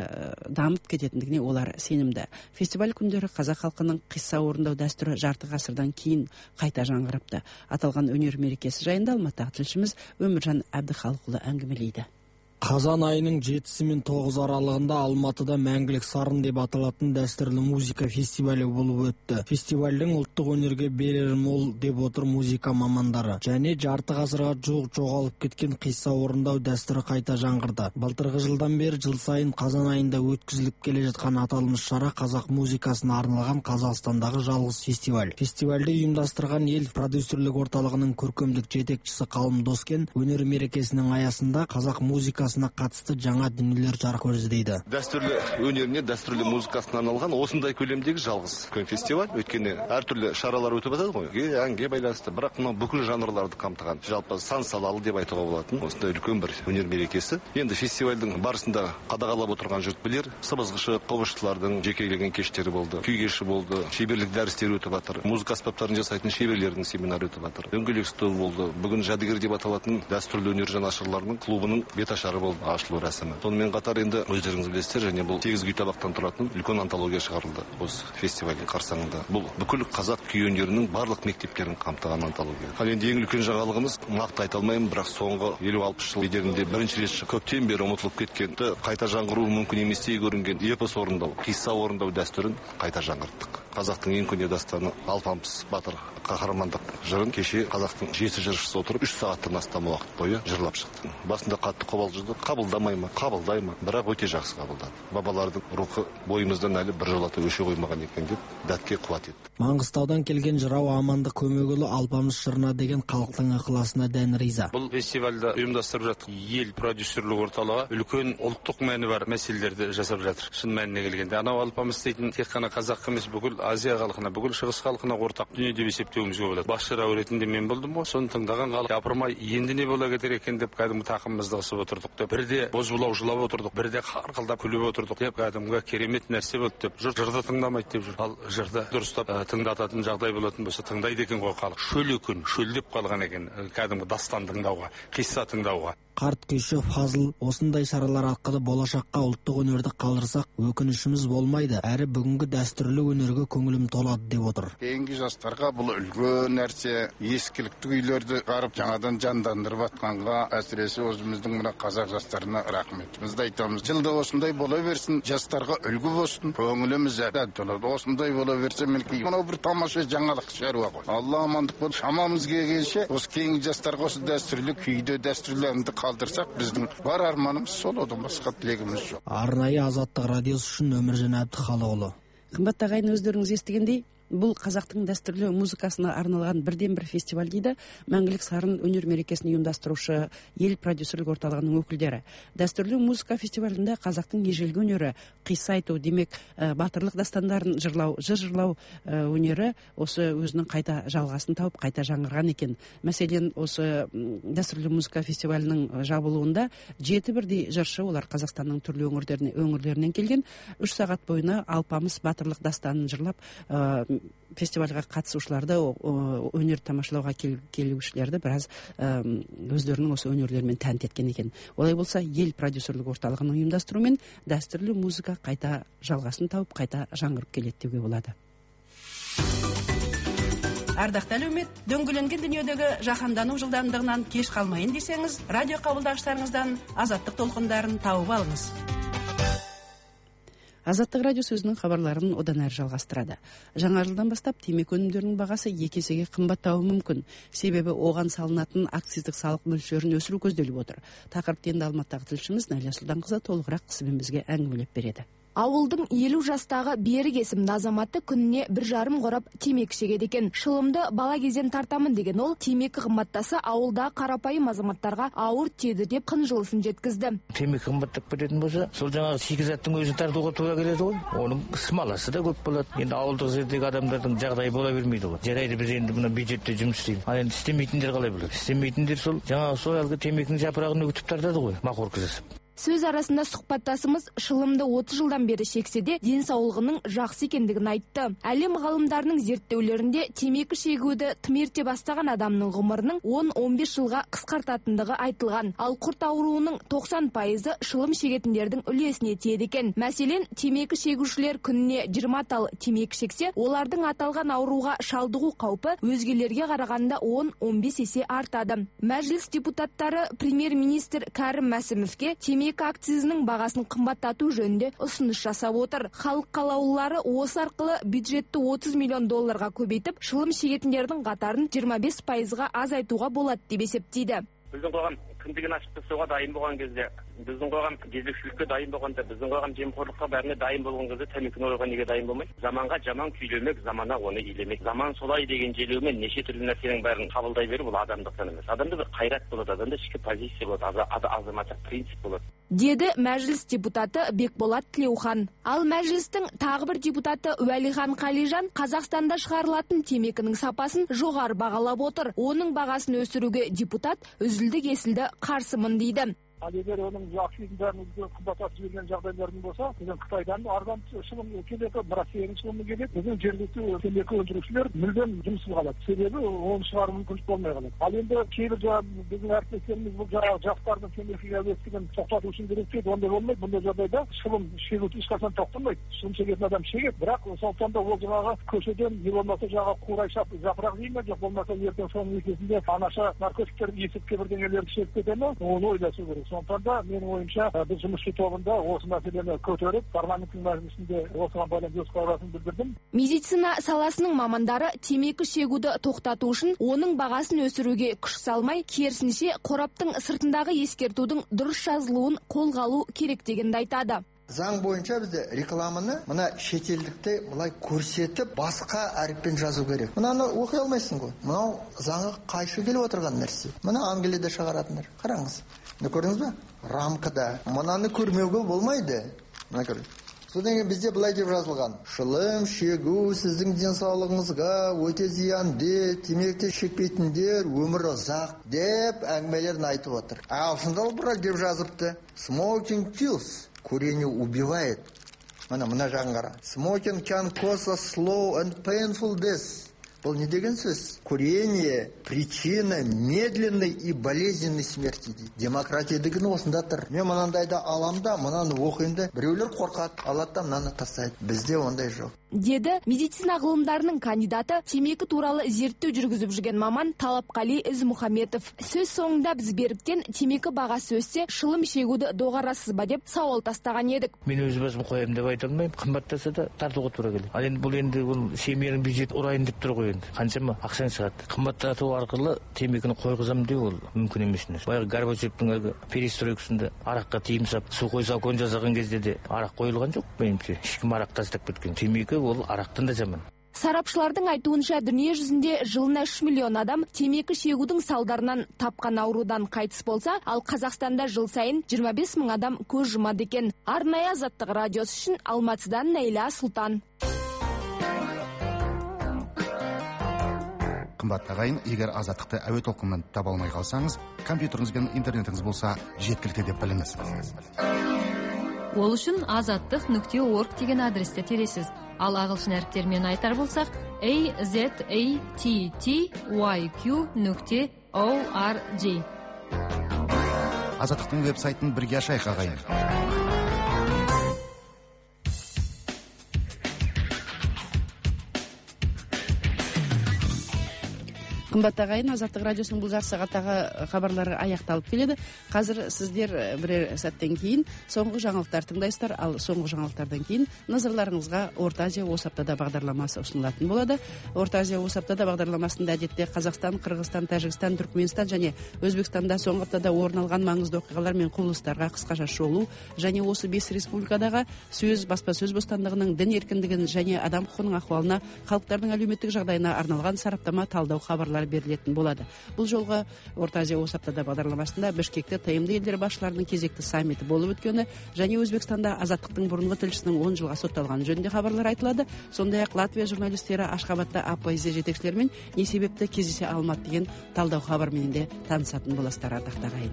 дамып кететіндігіне олар сенімді. Фестиваль күндері қазақ халқының қисса орындау дәстүрі жарты ғасырдан кейін қайта жаңғырыпты. Аталған өнер мерекесі жайында Алматыдағы тілшіміз Өміржан Әбдіхалықұлы әңгімелейді. Қазан айының 7 мен 9 аралығында Алматыда Мәңгілік сарын деп аталатын дәстүрлі музыка фестивалі болып өтті. Фестивальдің ұлттық өнерге берері мол деп отыр музыка мамандары. Және жарты ғасырға жуық жоғалып кеткен қисса орындау дәстүрі қайта жаңғырды. Былтырғы жылдан бері жыл сайын қазан айында өткізіліп келе жатқан аталмыш шара қазақ музыкасына арналған Қазақстандағы жалғыз фестиваль. Фестивальді ұйымдастырған ел продюсерлік орталығының көркемдік жетекшісі Қалым Доскен өнер мерекесінің аясында қазақ музыкасына қатысты жаңа дүниелер жарық көрді дейді. Дәстүрлі өнеріне, дәстүрлі музыкасына арналған осындай көлемдегі жалғыз фестиваль. Өйткені әртүрлі шаралар өтіп жатады ғой. Әнге байланысты, бірақ мына бүкіл жанрларды қамтыған. Жалпы сан салалы деп айтуға болатын осындай үлкен бір өнер мерекесі. Енді фестивальдің барысында қадағалап отырған жұрт білер. Сыбызғышы, қобызшылардың жекелеген кештері болды, күй кеші болды, шеберлік дәрістері өтіп жатыр. Музыка аспаптарын жасайтын шеберлердің семинары өтіп жатыр. Дөңгелек стол болды. Бүгін жәдігер деп аталатын дәстүрлі өнер жанашырларының клубының беташары болды, ашылу рәсімі. Сонымен қатар енді өздеріңіз білесіздер, және бұл 8 күй табақтан тұратын үлкен антология шығарылды осы фестиваль қарсаңында. Бұл бүкіл қазақ күй өнерінің барлық мектептерін қамтыған антология. Ал енді ең үлкен жаңалығымыз, нақты айта алмаймын, бірақ соңғы 50-60 жыл бедерінде бірінші рет көптен бері ұмытылып кеткен, қайта жаңғыру мүмкін еместей көрінген эпос орындау, қисса орындау дәстүрін қайта жаңғырттық. Қазақтың ең көне дастаны Алпамыс батыр қаһармандық жырын кеше қазақтың 7 жыршысы отырып 3 сағаттан астам уақыт бойы жырлап шықты. Басында қатты қобалжыды, қабылдамай ма, қабылдай ма, бірақ өте жақсы қабылдады. Бабалардың рухы бойымыздан әлі біржолата өше қоймаған екен деп дәтке қуат етті. Маңғыстаудан келген жырау Амандық Көмегұлы Алпамыс жырына деген халықтың ықыласына дән риза. Бұл фестивальді ұйымдастырып жатқан ел продюсерлік орталығы үлкен ұлттық мәні бар мәселелерді жасап жатыр. Шын мәніне келгенде анау Алпамыс дейтін тек қана қазақ емес, бүкіл Азия халқына, бүкіл шығыс халқына ортақ дүние деп есептеуімізге болады. Басшыра ретінде мен болдым ғой, соны тыңдаған халық япырмай енді не бола кетер екен деп кәдімгі тақымымызды қысып отырдық деп, бірде бозбулау жылап отырдық, бірде қарқылдап күліп отырдық деп, кәдімгі керемет нәрсе болды деп, жұрт жырды тыңдамайды деп жүр. Ал жырды дұрыстап тыңдататын жағдай болатын болса, тыңдайды екен ғой халық. Шөл екен, шөлдеп қалған екен кәдімгі дастан тыңдауға, қисса тыңдауға. Қарт күйші Фазыл осындай шаралар арқылы болашаққа ұлттық өнерді қалдырсақ өкінішіміз болмайды, әрі бүгінгі дәстүрлі өнерге көңілім толады деп отыр. Кейінгі жастарға бұл үлкен нәрсе, ескілікті күйлерді қарып жаңадан жандандырып атқанға әсіресе өзіміздің мына қазақ жастарына рахметімізді айтамыз. Жылда осындай бола берсін, жастарға үлгі болсын, көңіліміз әбден толады. Осындай бола берсе мінекей мынау бір тамаша жаңалық шаруа ғой. Алла амандық бол. Шамамыз келгенше осы кейінгі жастарға осы дәстүрлі күйді, дәстүрлі әнді қалдырсақ, біздің бар арманымыз сол, одан басқа тілегіміз жоқ. Арнайы Азаттық радиосы үшін Өміржан Әбдіхалықұлы. Қымбатты ағайын, өздеріңіз естігендей, бұл қазақтың дәстүрлі музыкасына арналған бірден бір фестиваль дейді Мәңгілік сарын өнер мерекесін ұйымдастырушы ел продюсерлік орталығының өкілдері. Дәстүрлі музыка фестивалінде қазақтың ежелгі өнері, қисса айту, демек батырлық дастандарын жырлау, жыр жырлау өнері осы өзінің қайта жалғасын тауып, қайта жаңғырған екен. Мәселен, осы дәстүрлі музыка фестивалінің жабылуында 7 бірдей жыршы, олар Қазақстанның түрлі өңірлерінен келген, 3 сағат бойына Алпамыс батырлық дастанын жырлап, фестивальға қатысушыларды, өнер тамашалауға келушілерді біраз өздерінің осы өнерлерімен тәнті еткен екен. Олай болса, ел продюсерлік орталығының ұйымдастыруымен дәстүрлі музыка қайта жалғасын тауып, қайта жаңғырып келеді деуге болады. Ардақты әлеумет, дөңгеленген дүниедегі жаһандану жылдамдығынан кеш қалмайын десеңіз, радио қабылдағыштарыңыздан Азаттық толқындарын тауып алыңыз. Азаттық радиосы өзінің хабарларын одан әрі жалғастырады. Жаңа жылдан бастап темекі өнімдерінің бағасы 2 есеге қымбаттауы мүмкін. Себебі оған салынатын акциздік салық мөлшерін өсіру көзделіп отыр. Тақырыпты енді Алматыдағы тілшіміз Нәлия Сұлтанқызы толығырақ қысымен бізге әңгімелеп береді. Ауылдың 50 жастағы Берік есімді азаматы күніне 1,5 қорап темекі шегеді екен. Шылымды бала кезден тартамын деген ол темекі қымбаттаса ауылда қарапайым азаматтарға ауыр тиеді деп қынжылысын жеткізді. Темекі қымбаттап кететін болса, сол жаңағы шикізаттың өзін тартуға тура келеді ғой. Оның смаласы да көп болады. Енді ауылдық жердегі адамдардың жағдайы бола бермейді ғой. Жарайды, біз енді мына бюджетте жұмыс істейміз. Ал енді істемейтіндер қалай болады? Істемейтіндер сол жаңағы сол әлгі темекінің жапырағын үгітіп тартады ғой, мақорка жасап. Сөз арасында сұхбаттасымыз шылымды 30 жылдан бері шексе де денсаулығының жақсы екендігін айтты. Әлем ғалымдарының зерттеулерінде темекі шегуді тым ерте бастаған адамның ғұмырының 10-15 жылға қысқартатындығы айтылған. Ал құрт ауруының 90% шылым шегетіндердің үлесіне тиеді екен. Мәселен, темекі шегушілер күніне 20 тал темекі шексе, олардың аталған ауруға шалдығу қаупі өзгелерге қарағанда 10-15 есе артады. Мәжіліс депутаттары премьер-министр Кәрім Мәсімовке темекі акцизінің бағасын қымбаттату жөнінде ұсыныс жасап отыр. Халық қалаулылары осы арқылы бюджетті $30 миллион көбейтіп, шылым шегетіндердің қатарын 25%-ға азайтуға болады деп есептейді. Біздің қоғам кіндігін ашып тастауға дайын болған кезде, біздің қоғам кезекшілікке дайын болғанда, біздің қоғам жемқорлыққа бәріне дайын болған кезде темекіні ойға неге дайын болмайды? Заманға жаман күйлемек, замана оны илемек. Заман солай деген желеумен неше түрлі нәрсенің бәрін қабылдай беру, бұл адамдықтан емес. Адамда бір қайрат болады, адамда ішкі позиция болады, азаматтық принцип болады. Деді мәжіліс депутаты Бекболат Тілеухан. Ал мәжілістің тағы бір депутаты Уәлихан Қалижан Қазақстанда шығарылатын темекінің сапасын жоғары бағалап отыр. Оның бағасын өсіруге депутат үзілді-кесілді қарсымын дейді. Ал егер оның акцизін бәрін қымбаттатып жіберген жағдайлардың болса, біздің Қытайдан арзан шылым келеді, бірақ тегін шылым келеді. Біздің жергілікті темекі өндірушілер мүлдем жұмыссыз қалады. Себебі оны шығару мүмкін болмай қалады. Ал енді кейбір біздің әріптестеріміз бұл жаңағы жастардың темекіге әуестігін тоқтату үшін керек дейді, ондай болмайды. Бұндай жағдайда шылым шегу ешқашан тоқтамайды. Шылым шегетін адам шегеді, бірақ сондықтан да ол жаңағы көшеден не болмаса жаңағы қурай жапырақ жей ме, жоқ болмаса ертең соның некесінде анаша наркотиктер есірткі бірдеңелерді шегіп кете ме, оны ойласу керек. Сондықтан да менің ойымша біз жұмысшы тобында осы мәселені көтеріп, парламенттің мәжілісінде осыған байланысты өз қарасын білдірдім. Медицина саласының мамандары темекі шегуді тоқтату үшін оның бағасын өсіруге күш салмай, керісінше қораптың сыртындағы ескертудің дұрыс жазылуын қолға алу керек дегенді айтады. Заң бойынша бізде рекламаны мына шетелдікте былай көрсетіп, басқа әріппен жазу керек. Мынаны оқи алмайсың ғой. Мынау заңға қайшы келіп отырған нәрсе. Мына Англияда шығаратындар. Қараңыз. Не көрдіңіз бе? Рамкада. Мынаны көрмеуге болмайды. Мына көрдіңіз. Содан кейін бізде былай деп жазылған. Шылым шегу сіздің денсаулығыңызға өте зиянды, темекі шекпейтіндер өмірі ұзақ деп әңгімелерін айтып отыр. Ағылшында бірақ деп жазыпты. Smoking kills. Курение убивает. Мына жағын қара. Smoking can cause a slow and painful death. Бұл не деген сөз? Курение причина медленной и болезненной смерти дейді. Демократия деген осында тұр. Мен мынандайды аламда, мынаны оқиында, біреулер қорқады, алады да мынаны тастайды. Бізде ондай жоқ. Деді медицина ғылымдарының кандидаты, темекі туралы зерттеу жүргізіп жүрген маман Талапқали Ізмұхаметов. Сөз соңында біз Беріктен темекі бағасы өссе, шылым шегуді доғарасыз ба деп сауал тастаған едік. Мен өз басым қоямын деп айта алмаймын, қымбаттаса да тартуға тура келеді. Ал енді бұл енді семьяның бюджет ұрайын деп тұр ғой енді. Қаншама ақшаң шығады. Қымбаттату арқылы темекіні қойғызамын деп ол мүмкін емес нәрсе. Баяғы Горбачевтің әлгі перестройкасында араққа тыйым салып, сухой закон жасаған кезде де арақ қойылған жоқ, меніңше. Ешкім арақ тастап кеткен. Темекі ол арақтан да жаман. Сарапшылардың айтуынша дүние жүзінде жылына 3 миллион адам темекі шегудің салдарынан тапқан аурудан қайтыс болса, ал Қазақстанда жыл сайын 25 мың адам көз жұмады екен. Арнайы Азаттық радиосы үшін Алматыдан Нәйлә Сұлтан. Қымбатты ағайын, егер Азаттықты әуе толқынынан таба алмай қалсаңыз, компьютеріңіз бен интернетіңіз болса жеткілікті деп біліңіз. Ол үшін azattiq.org деген адресте тересіз. Ал ағылшын әріптермен айтар болсақ, azattiqyq.org. Азаттықтың веб-сайтын бірге ашайық ағайын. Қымбатты ағайын, Азаттық радиосының бұл жарты сағаттағы хабарлары аяқталып келеді. Қазір сіздер бірер сәттен кейін соңғы жаңалықтар тыңдайсыздар, ал соңғы жаңалықтардан кейін назарларыңызға Орта Азия осы аптада бағдарламасы ұсынылатын болады. Орта Азия осы аптада бағдарламасында әдетте Қазақстан, Қырғызстан, Тәжікстан, Түркменстан және Өзбекстанда соңғы аптада орын алған маңызды оқиғалар мен құбылыстарға қысқаша шолу және осы 5 республикадағы сөз, баспасөз бостандығының, дін еркіндігін және адам құқығының ахуалына, халықтардың әлеуметтік жағдайына арналған сараптама, талдау хабарлар берілетін болады. Бұл жолғы Орта Азия осы аптада бағдарламасында Бішкекте ТМД елдері басшыларының кезекті саммиті болып өткені және Өзбекстанда Азаттықтың бұрынғы тілшісінің 10 жылға сотталғаны жөнінде хабарлар айтылады. Сондай-ақ Латвия журналистері Ашхабадта АПЗ жетекшілерімен не себепті кездесе алмады деген талдау хабармен де танысатын боласыздар, ардақты ағайын.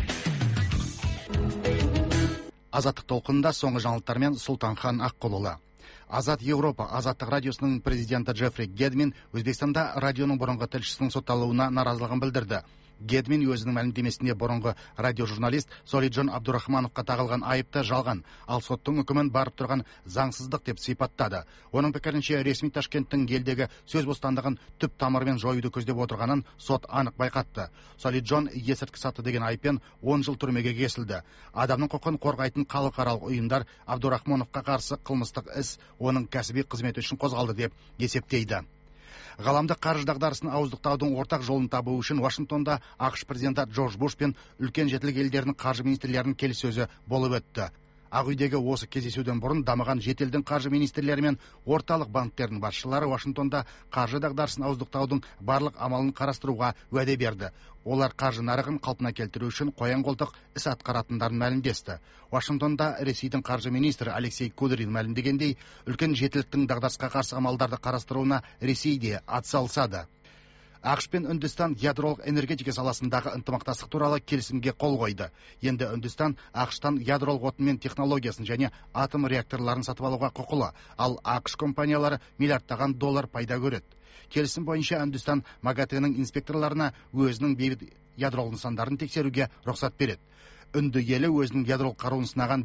Азаттық толқынында соңғы жаңалықтармен Сұлтанхан Аққұлұлы. Азат Европа Азаттық радиосының президенті Джеффри Гедмин Өзбекстанда радионың бұрынғы тілшісінің сотталуына наразылығын білдірді. Гедмин өзінің мәлімдемесінде бұрынғы радиожурналист Солиджон Абдурахмановқа тағылған айыпты жалған, ал соттың үкімін барып тұрған заңсыздық деп сипаттады. Оның пікірінше ресми Ташкенттің елдегі сөз бостандығын түп тамырымен жоюды көздеп отырғанын сот анық байқатты. Солиджон есірткі сатты деген айыппен 10 жыл түрмеге кесілді. Адамның құқығын қорғайтын халықаралық ұйымдар Абдурахмановқа қарсы қылмыстық іс оның кәсіби қызметі үшін қозғалды деп есептейді. Ғаламдық қаржы дағдарысын ауыздықтаудың ортақ жолын табу үшін Вашингтонда ақш президенті Джордж Буш пен үлкен жетілік елдерінің қаржы министрлерінің келіссөзі болып өтті. Ақ үйдегі осы кездесуден бұрын дамыған жетелдің қаржы министрлері мен орталық банктердің басшылары Вашингтонда қаржы дағдарысын ауыздықтаудың барлық амалын қарастыруға уәде берді. Олар қаржы нарығын қалпына келтіру үшін қоян-қолтық іс атқаратындарын мәлімдесті. Вашингтонда Ресейдің қаржы министрі Алексей Кудрин мәлімдегендей, үлкен жетіліктің дағдарысқа қарсы амалдарды қарастыруына Ресей де атсалысады. ақш пен Үндістан ядролық энергетика саласындағы ынтымақтастық туралы келісімге қол қойды. Енді Үндістан ақштан ядролық отын мен технологиясын және атом реакторларын сатып алуға құқылы, ал ақш компаниялары миллиардтаған доллар пайда көреді. Келісім бойынша Үндістан МАГАТЭ-нің инспекторларына өзінің бейбіт ядролық нысандарын тексеруге рұқсат береді. Үнді елі өзінің ядролық қаруын сынаған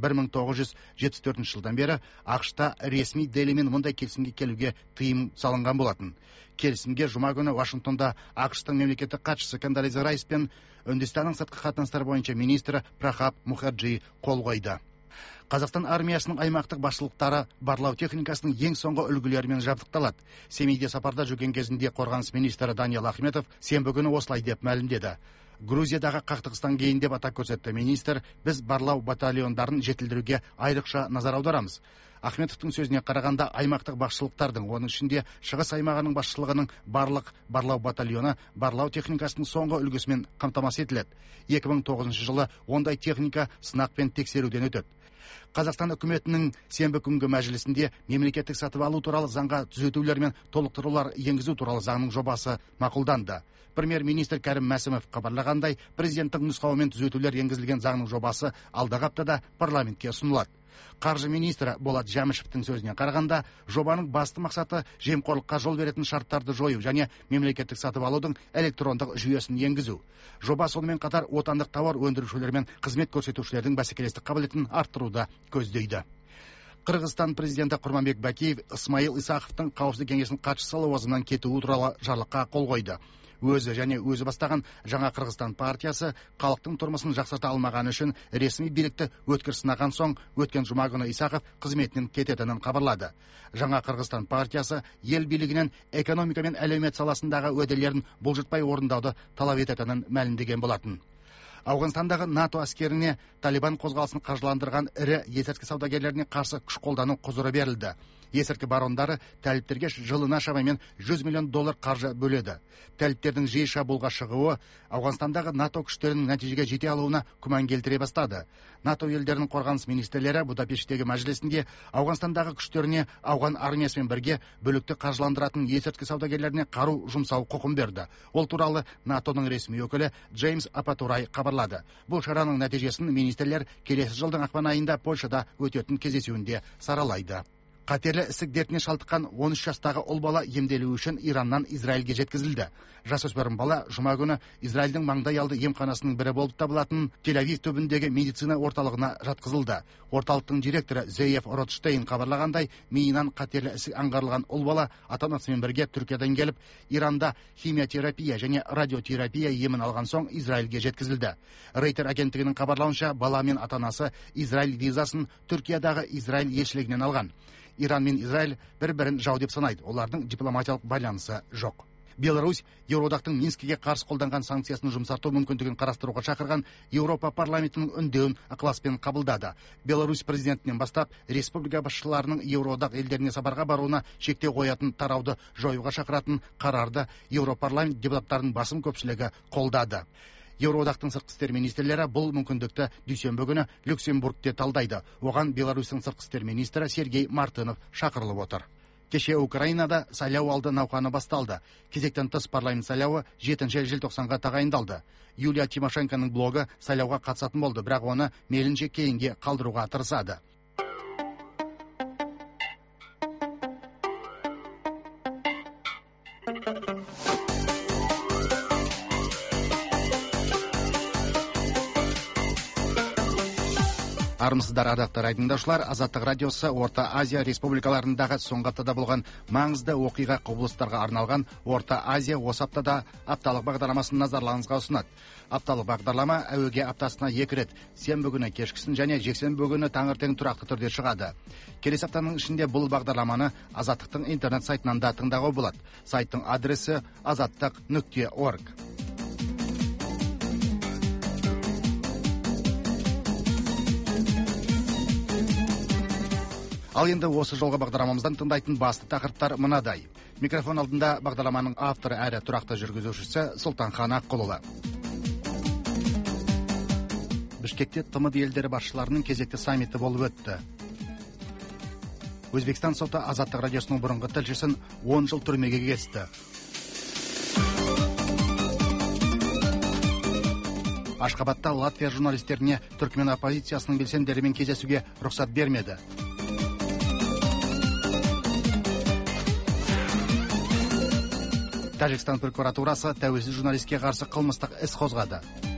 1974 жылдан бері ақшта ресми Делимен мұндай келісімге келуге тыйым салынған болатын. Келісімге жұма күні Вашингтонда ақштың мемлекеттік хатшысы Кондолиза Райс пен Үндістанның сыртқы қатынастар бойынша министрі Прахаб Мухаджи қол қойды. Қазақстан армиясының аймақтық басшылықтары барлау техникасының ең соңғы үлгілерімен жабдықталады. Семейде сапарда жүрген кезінде қорғаныс министрі Даниал Ахметов сенбі күні осылай деп мәлімдеді. Грузиядағы қақтығыстан кейін деп атап көрсетті министр, біз барлау батальондарын жетілдіруге айрықша назар аударамыз. Ахметовтың сөзіне қарағанда аймақтық басшылықтардың, оның ішінде шығыс аймағының басшылығының барлық барлау батальоны барлау техникасының соңғы үлгісімен қамтамасыз етіледі. 2009 жылы ондай техника сынақ пен тексеруден өтеді. Қазақстан үкіметінің сенбі күнгі мәжілісінде мемлекеттік сатып алу туралы заңға түзетулер мен толықтырулар енгізу туралы заңның жобасы мақұлданды. Премьер-министр Кәрім Мәсімов хабарлағандай, президенттің нұсқауымен түзетулер енгізілген заңның жобасы алдағы аптада парламентке ұсынылады. Қаржы министрі Болат Жәмішевтің сөзіне қарағанда, жобаның басты мақсаты жемқорлыққа жол беретін шарттарды жою және мемлекеттік сатып алудың электрондық жүйесін енгізу. Жоба сонымен қатар отандық тауар өндірушілер мен қызмет көрсетушілердің бәсекелестік қабілетін арттыруды көздейді. Қырғызстан президенті Құрманбек Бәкеев Исмаил Исақовтың қауіпсіздік кеңесінің хатшысы лауазымынан кетуі туралы жарлыққа қол қойды. Өзі бастаған жаңа Қырғызстан партиясы халықтың тұрмысын жақсарта алмаған үшін ресми билікті өткір сынаған соң өткен жұма күні Исақов қызметінен кететінін хабарлады. Жаңа Қырғызстан партиясы ел билігінен экономика мен әлеумет саласындағы уәделерін бұлжытпай орындауды талап ететінін мәлімдеген болатын. Ауғанстандағы НАТО әскеріне Талибан қозғалысын қаржыландырған ірі есірткі саудагерлеріне қарсы күш қолдану құзыры берілді. Есірткі барондары тәліптерге жылына шамамен $100 миллион қаржы бөледі. Тәліптердің жиі шабуылға шығуы Ауғанстандағы НАТО күштерінің нәтижеге жете алуына күмән келтіре бастады. НАТО елдерінің қорғаныс министрлері Будапешттегі мәжілісінде Ауғанстандағы күштеріне ауған армиясымен бірге бүлікті қаржыландыратын есірткі саудагерлеріне қару жұмсау құқын берді. Ол туралы НАТОның ресми өкілі Джеймс Апатурай хабарлады. Бұл шараның нәтижесін министрлер келесі жылдың ақпан айында Польшада өтетін кездесуінде саралайды. Қатерлі ісік дертіне шалдыққан 13 жастағы ұл бала емделу үшін Ираннан Израильге жеткізілді. Жасөспірім бала жұма күні Израильдің маңдай алды емханасының бірі болып табылатын Тель-Авив түбіндегі медицина орталығына жатқызылды. Орталықтың директоры Зейеф Ротштейн хабарлағандай, миынан қатерлі ісік аңғарылған ұл бала ата-анасымен бірге Түркиядан келіп, Иранда химиотерапия және радиотерапия емін алған соң Израильге жеткізілді. Рейтер агенттігінің хабарлауынша, бала мен ата-анасы Израиль визасын Түркиядағы Израиль елшілігінен алған. Иран мен Израиль бір-бірін жау деп санайды. Олардың дипломатиялық байланысы жоқ. Беларусь Еуроодақтың Минскіге қарсы қолданған санкциясын жұмсарту мүмкіндігін қарастыруға шақырған Еуропа парламентінің үндеуін ықыласпен қабылдады. Беларусь президентінен бастап республика басшыларының Еуроодақ елдеріне сапарға баруына шектеу қоятын тарауды жоюға шақыратын қарарды Еуропарламент депутаттарының басым көпшілігі қолдады. Еуроодақтың сыртқы істер министрлері бұл мүмкіндікті дүйсенбі күні Люксембургте талдайды. Оған Беларусьтің сыртқы істер министрі Сергей Мартынов шақырылып отыр. Кеше Украинада сайлау алды науқаны басталды. Кезектен тыс парламент сайлауы 7 желтоқсанға тағайындалды. Юлия Тимошенконың блогы сайлауға қатысатын болды, бірақ оны мейлінше кейінге қалдыруға тырысады. Армысыздар, ардақты радиотыңдаушылар. Азаттық радиосы Орта Азия республикаларындағы соңғы аптада болған маңызды оқиға құбылыстарға арналған Орта Азия осы аптада апталық бағдарламасын назарларыңызға ұсынады. Апталық бағдарлама әуеге аптасына 2 рет, сенбі күні кешкісін және жексенбі күні таңертең тұрақты түрде шығады. Келесі аптаның ішінде бұл бағдарламаны Азаттықтың интернет сайтынан да тыңдауға болады. Сайттың адресі azattik.org. Ал енді осы жолғы бағдарламамыздан тыңдайтын басты тақырыптар мынадай. Микрофон алдында бағдарламаның авторы әрі тұрақты жүргізушісі Сұлтанхан Аққұлұлы. Бішкекте ТМД елдері басшыларының кезекті саммиті болып өтті. Өзбекстан соты Азаттық радиосының бұрынғы тілшісін 10 жыл түрмеге кесті. Ашхабадта Латвия журналистеріне Түркмен оппозициясының белсенділерімен кездесуге рұқсат бермеді. Тәжікстан прокуратурасы тәуелсіз журналистке қарсы қылмыстық іс қозғады.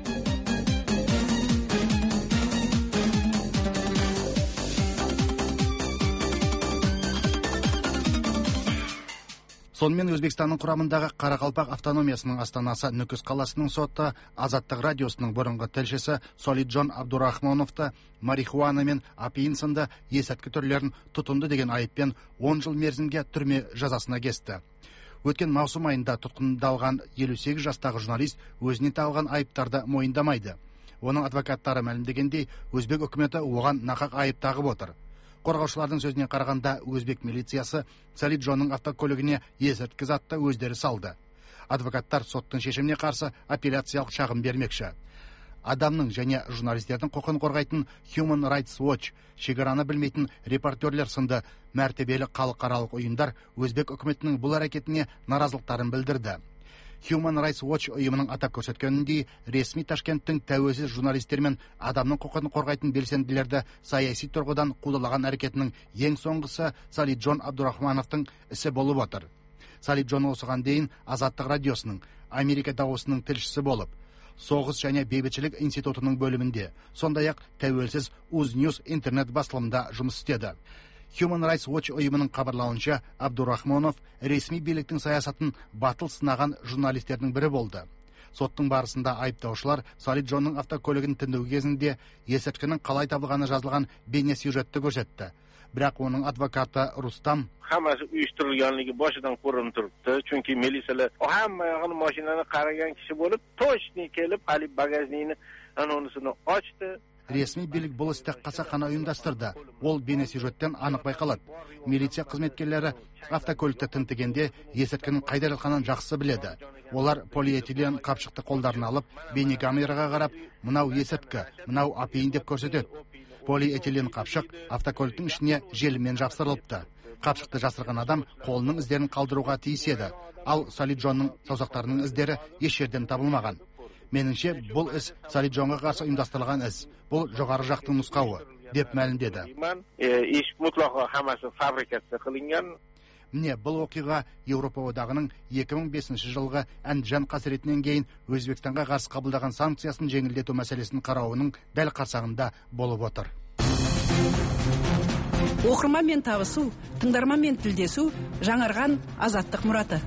Сонымен Өзбекстанның құрамындағы Қарақалпақ автономиясының астанасы Нүкіс қаласының соты Азаттық радиосының бұрынғы тілшісі Солиджон Абдурахмановты марихуана мен апиын сынды есірткі түрлерін тұтынды деген айыппен 10 жыл мерзімге түрме жазасына кесті. Өткен маусым айында тұтқындалған 58 жастағы журналист өзіне тағылған айыптарды мойындамайды. Оның адвокаттары мәлімдегендей, өзбек үкіметі оған нақақ айып тағып отыр. Қорғаушылардың сөзіне қарағанда, өзбек милициясы Солиджонның автокөлігіне есірткі затты өздері салды. Адвокаттар соттың шешіміне қарсы апелляциялық шағым бермекші. Адамның және журналистердің құқын қорғайтын Human Rights Watch, шекараны білмейтін репортерлер сынды мәртебелі халықаралық ұйымдар өзбек үкіметінің бұл әрекетіне наразылықтарын білдірді. Human Rights Watch ұйымының атап көрсеткеніндей, ресми Ташкенттің тәуелсіз журналистер мен адамның құқын қорғайтын белсенділерді саяси тұрғыдан қудалаған әрекетінің ең соңғысы Солиджон Абдурахмановтың ісі болып отыр. Солиджон осыған дейін Азаттық радиосының Америка дауысының тілшісі болып, Соғыс және бейбітшілік институтының бөлімінде, сондай-ақ тәуелсіз Узньюс интернет басылымында жұмыс істеді. Human Rights Watch ұйымының хабарлауынша, Абдурахманов ресми биліктің саясатын батыл сынаған журналистердің бірі болды. Соттың барысында айыптаушылар Солиджонның автокөлігін тінту кезінде есірткінің қалай табылғаны жазылған бейне сюжетті көрсетті. Бірақ оның адвокаты Рустам hammasi uyushtirilganligi boshidan ko'rinib turibdi. Chunki militsiyalar hamma yog'ini mashinani qaragan kishi bo'lib, точный kelib, hali bagajnikni anonisini ochdi. Ресми билік бұл істі қасақана ұйымдастырды. Ол бейнесюжеттен анық байқалады. Милиция қызметкерлері автокөлікті тінтігенде есірткінің қайда жатқанын жақсы біледі. Олар полиэтилен қапшықты қолдарына алып, бейнекамераға қарап, мынау есірткі, мынау апиын деп көрсетеді. Полиэтилен қапшық автокөліктің ішіне желіммен жапсырылыпты. Қапшықты жасырған адам қолының іздерін қалдыруға тиіс еді. Ал Солиджонның саусақтарының іздері еш жерден табылмаған. Меніңше, бұл іс Солиджонға қарсы ұйымдастырылған іс. Бұл жоғары жақтың нұсқауы. деп мәлімдеді. Ish mutlaqo hammasi fabrikatsiya qilingan. Міне, бұл оқиға Еуропа одағының 2005 жылғы Әндіжан қасіретінен кейін Өзбекстанға қарсы қабылдаған санкциясын жеңілдету мәселесін қарауының дәл қарсаңында болып отыр. Оқырманмен табысу, тыңдарманмен тілдесу, жаңарған азаттық мұраты.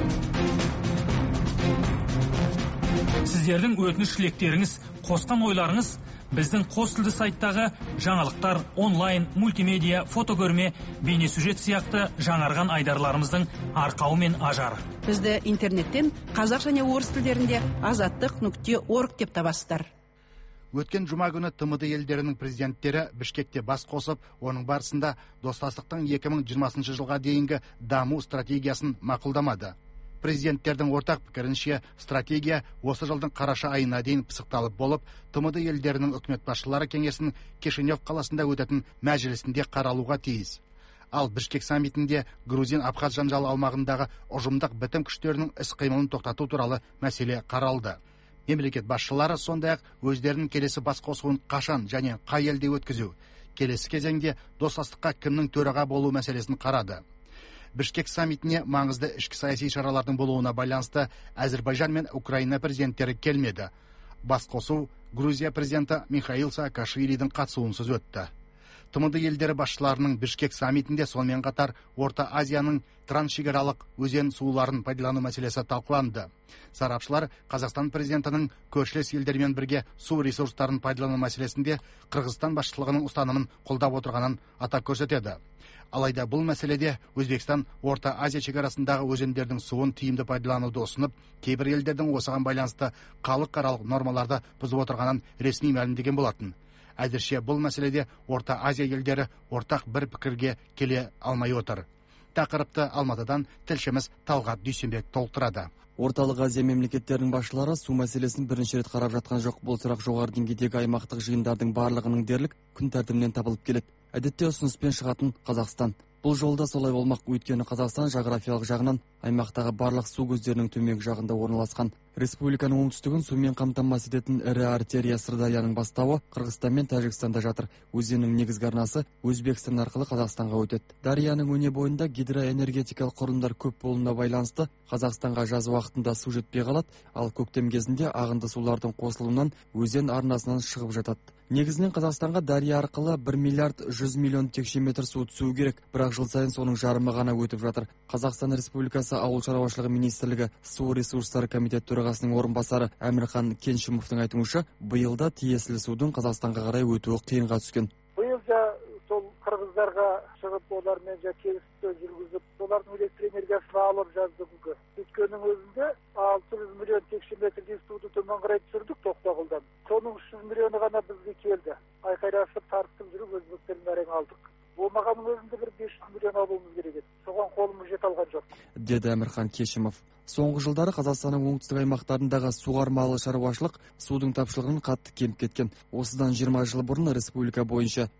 Сіздердің өтініш тілектеріңіз, қосқан ойларыңыз біздің қос тілді сайттағы жаңалықтар, онлайн, мультимедиа, фотокөрме, бейнесюжет сияқты жаңарған айдарларымыздың арқауы мен ажары. Бізді интернеттен қазақ және орыс тілдерінде azаттық.org деп табасыздар. Өткен жұма күні ТМД елдерінің президенттері Бішкекте бас қосып, оның барысында достастықтың 2020 жылға дейінгі даму стратегиясын мақұлдамады. Президенттердің ортақ пікірінше стратегия осы жылдың қараша айына дейін пысықталып болып, ТМД елдерінің үкімет басшылары кеңесінің Кишинев қаласында өтетін мәжілісінде қаралуға тиіс. Ал Бішкек саммитінде Грузин-Абхаз жанжалы аумағындағы ұжымдық бітім күштерінің іс-қимылын тоқтату туралы мәселе қаралды. Мемлекет басшылары сондай-ақ өздерінің келесі бас қосуын қашан және қай елде өткізу, келесі кезеңде достастыққа кімнің төраға болу мәселесін қарады. Бішкек саммитіне маңызды ішкі саяси шаралардың болуына байланысты Әзербайжан мен Украина президенттері келмеді. Бас қосу Грузия президенті Михаил Саакашвилидің қатысуынсыз өтті. ТМД елдері басшыларының Бішкек саммитінде сонымен қатар Орта Азияның трансшекаралық өзен суларын пайдалану мәселесі талқыланды. Сарапшылар Қазақстан президентінің көршілес елдермен бірге су ресурстарын пайдалану мәселесінде Қырғызстан басшылығының ұстанымын қолдап отырғанын атап көрсетеді. Алайда бұл мәселеде Өзбекстан Орта Азия шекарасындағы өзендердің суын тиімді пайдалануды ұсынып, кейбір елдердің осыған байланысты халықаралық нормаларды бұзып отырғанын ресми мәлімдеген болатын. Әзірше бұл мәселеде Орта Азия елдері ортақ бір пікірге келе алмай отыр. Тақырыпты Алматыдан тілшіміз Талғат Дүйсенбек толықтырады. Орталық Азия мемлекеттерінің басшылары су мәселесін бірінші рет қарап жатқан жоқ. Бұл сұрақ жоғары деңгейдегі аймақтық жиындардың барлығының дерлік күн тәртібінен табылып келеді. Әдетте ұсыныспен шығатын Қазақстан. Бұл жолда солай болмақ, өйткені Қазақстан жағрафиялық жағынан аймақтағы барлық су көздерінің төменгі жағында орналасқан. Республиканың оңтүстігін сумен қамтамасыз ететін ірі артерия Сырдарияның бастауы Қырғызстан мен Тәжікстанда жатыр. Өзеннің негізгі арнасы Өзбекстан арқылы Қазақстанға өтеді. Дарияның өне бойында гидроэнергетикалық құрылымдар көп болуына байланысты Қазақстанға жаз уақытында су жетпей қалады, ал көктем кезінде ағынды сулардың қосылуынан өзен арнасынан шығып жатады. Негізінен Қазақстанға дария арқылы 1 миллиард 100 миллион текше метр су түсуі керек, бірақ жыл сайын соның жарымы ғана өтіп жатыр. Қазақстан Республикасы Ауыл шаруашылығы министрлігі су ресурстары комитет төрағасының орынбасары Әмірхан Кеншімовтың айтуынша, биылда тиесілі судың Қазақстанға қарай өтуі қиынға түскен. Биыл сол қырғыздарға шығып, олармен келіссөз жүргізіп, солардың электр энергиясын алып жазды бүгінгі. Өткеннің өзінде 600 миллион текше метрдей суды төмен қарай түсірдік Тоқтағұлдан. Соның 300 миллионы ғана бізге келді. Айқайласып тартып жүріп өзбектердің әрең алдық. Болмағанның өзінде бір 500 миллион алуымыз керек еді. Соған қолымыз жете алған жоқ, деді Әмірхан Кеншімов. Соңғы жылдары Қазақстанның оңтүстік аймақтарындағы суармалы шаруашылық судың тапшылығын қатты кеміп кеткен. Осыдан 20 жыл бұрын республика бойынша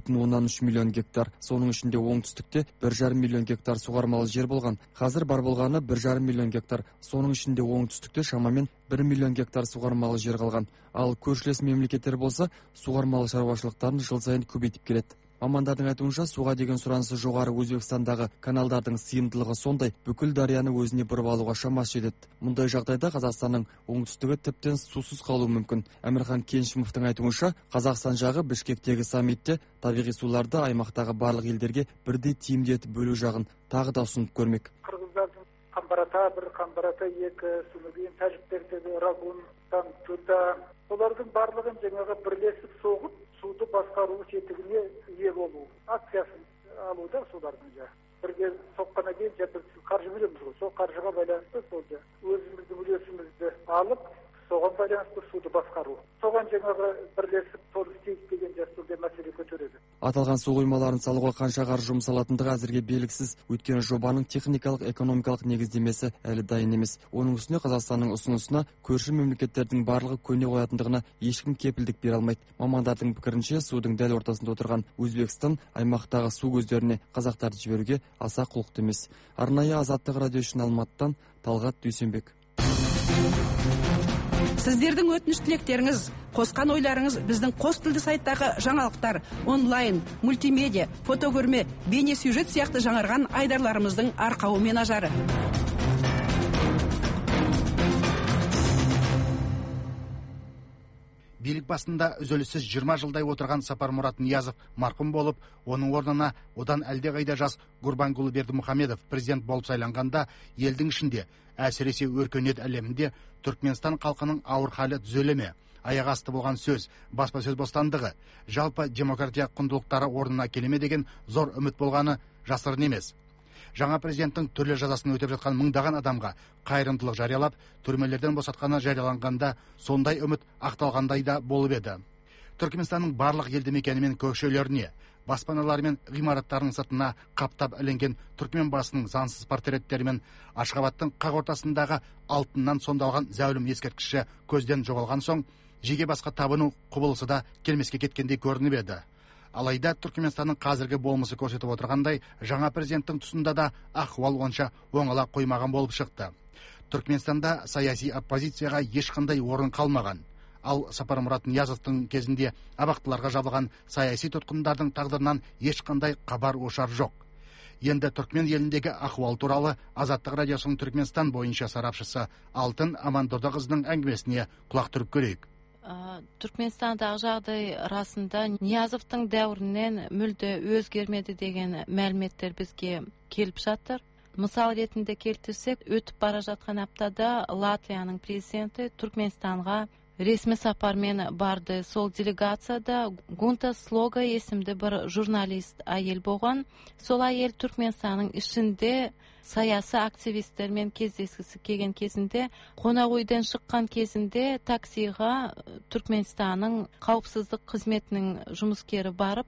2,3 миллион гектар, соның ішінде оңтүстікте 1,5 миллион гектар суармалы жер болған. Қазір бар болғаны 1,5 миллион гектар, соның ішінде оңтүстікте шамамен 1 миллион гектар суармалы жер қалған. Ал көршілес мемлекеттер болса, суармалы шаруашылықтарын жыл сайын көбейтіп келеді. Мамандардың айтуынша, суға деген сұранысы жоғары Өзбекстандағы каналдардың сыйымдылығы сондай, бүкіл дарияны өзіне бұрып алуға шамасы жетеді. Мұндай жағдайда Қазақстанның оңтүстігі тіптен сусыз қалуы мүмкін. Әмірхан Кеншімовтың айтуынша, Қазақстан жағы Бішкектегі саммитте табиғи суларды аймақтағы барлық елдерге бірдей тиімді етіп бөлу жағын тағы да ұсынып көрмек. Қырғыздардың Қамбарата 1, Қамбарата 2, Сунугин, Тәжіктердегі Рагун, Тута, солардың барлығын жаңағы бірлесіп соғып, суды басқару тетігіне ие болу акциясын алуда солардың бірге соққаннан кейін біз қаржы береміз ғой, сол қаржыға байланысты сол өзіміздің үлесімізді алып, соған байланысты суды басқару. Соған жаңағы бірлесіп сол істейік деген жастылды мәселе көтереді. Аталған су қоймаларын салуға қанша қаржы жұмсалатындығы әзірге белгісіз, өйткені жобаның техникалық, экономикалық негіздемесі әлі дайын емес. Оның үстіне Қазақстанның ұсынысына көрші мемлекеттердің барлығы көне қоятындығына ешкім кепілдік бере алмайды. Мамандардың пікірінше, судың дәл ортасында отырған Өзбекстан аймақтағы су көздеріне қазақтарды жіберуге аса құлықты емес. Арнайы Азаттық радио үшін Алматыдан Талғат Дүйсенбек. Сіздердің өтініш тілектеріңіз, қосқан ойларыңыз біздің қос тілді сайттағы жаңалықтар, онлайн, мультимедиа, фотокөрме, бейне сюжет сияқты жаңарған айдарларымыздың арқауы мен ажары. Билік басында үзіліссіз 20 жылдай отырған Сапармұрат Ниязов марқұм болып, оның орнына одан әлдеқайда жас Гурбангулы Бердімұхамедов президент болып сайланғанда, елдің ішінде, әсіресе өркениет әлемінде Түркменстан халқының ауыр халі түзелеме, аяқ асты болған сөз, баспасөз бостандығы, жалпы демократия құндылықтары орнына келеме деген зор үміт болғаны жасырын емес. Жаңа президенттің түрлі жазасын өтеп жатқан мыңдаған адамға қайырымдылық жариялап, түрмелерден босатқаны жарияланғанда сондай үміт ақталғандай да болып еді. Түркменстанның барлық елді мекені мен көкшелеріне, баспаналары мен ғимараттарының сыртына қаптап ілінген түркмен басының заңсыз портреттері мен Ашхабадтың қақ ортасындағы алтыннан сомдалған зәулім ескерткіші көзден жоғалған соң, жеке басқа табыну құбылысы да келмеске кеткендей көрініп еді. Алайда Түркменстанның қазіргі болмысы көрсетіп отырғандай, жаңа президенттің тұсында да ахуал онша оңала қоймаған болып шықты. Түркменстанда саяси оппозицияға ешқандай орын қалмаған. Ал Сапармұрат Ниязовтың кезінде абақтыларға жабылған саяси тұтқындардың тағдырынан ешқандай хабар ошар жоқ. Енді Түркмен еліндегі ахуал туралы Азаттық радиосының Түркменстан бойынша сарапшысы Алтын Амандордақызының әңгімесіне құлақ түріп көрейік. Түркменстандағы жағдай расында Ниязовтың дәуірінен мүлде өзгермеді деген мәліметтер бізге келіп жатыр. Мысал ретінде келтірсек, өтіп бара жатқан аптада Латвияның президенті Түркменстанға ресми сапармен барды. Сол делегацияда Гунта Слога есімді бір журналист әйел болған. Сол әйел Түркменстанның ішінде саяси активистермен кездескісі келген кезінде, қонақ үйден шыққан кезінде таксиға Түркменстанның қауіпсіздік қызметінің жұмыскері барып,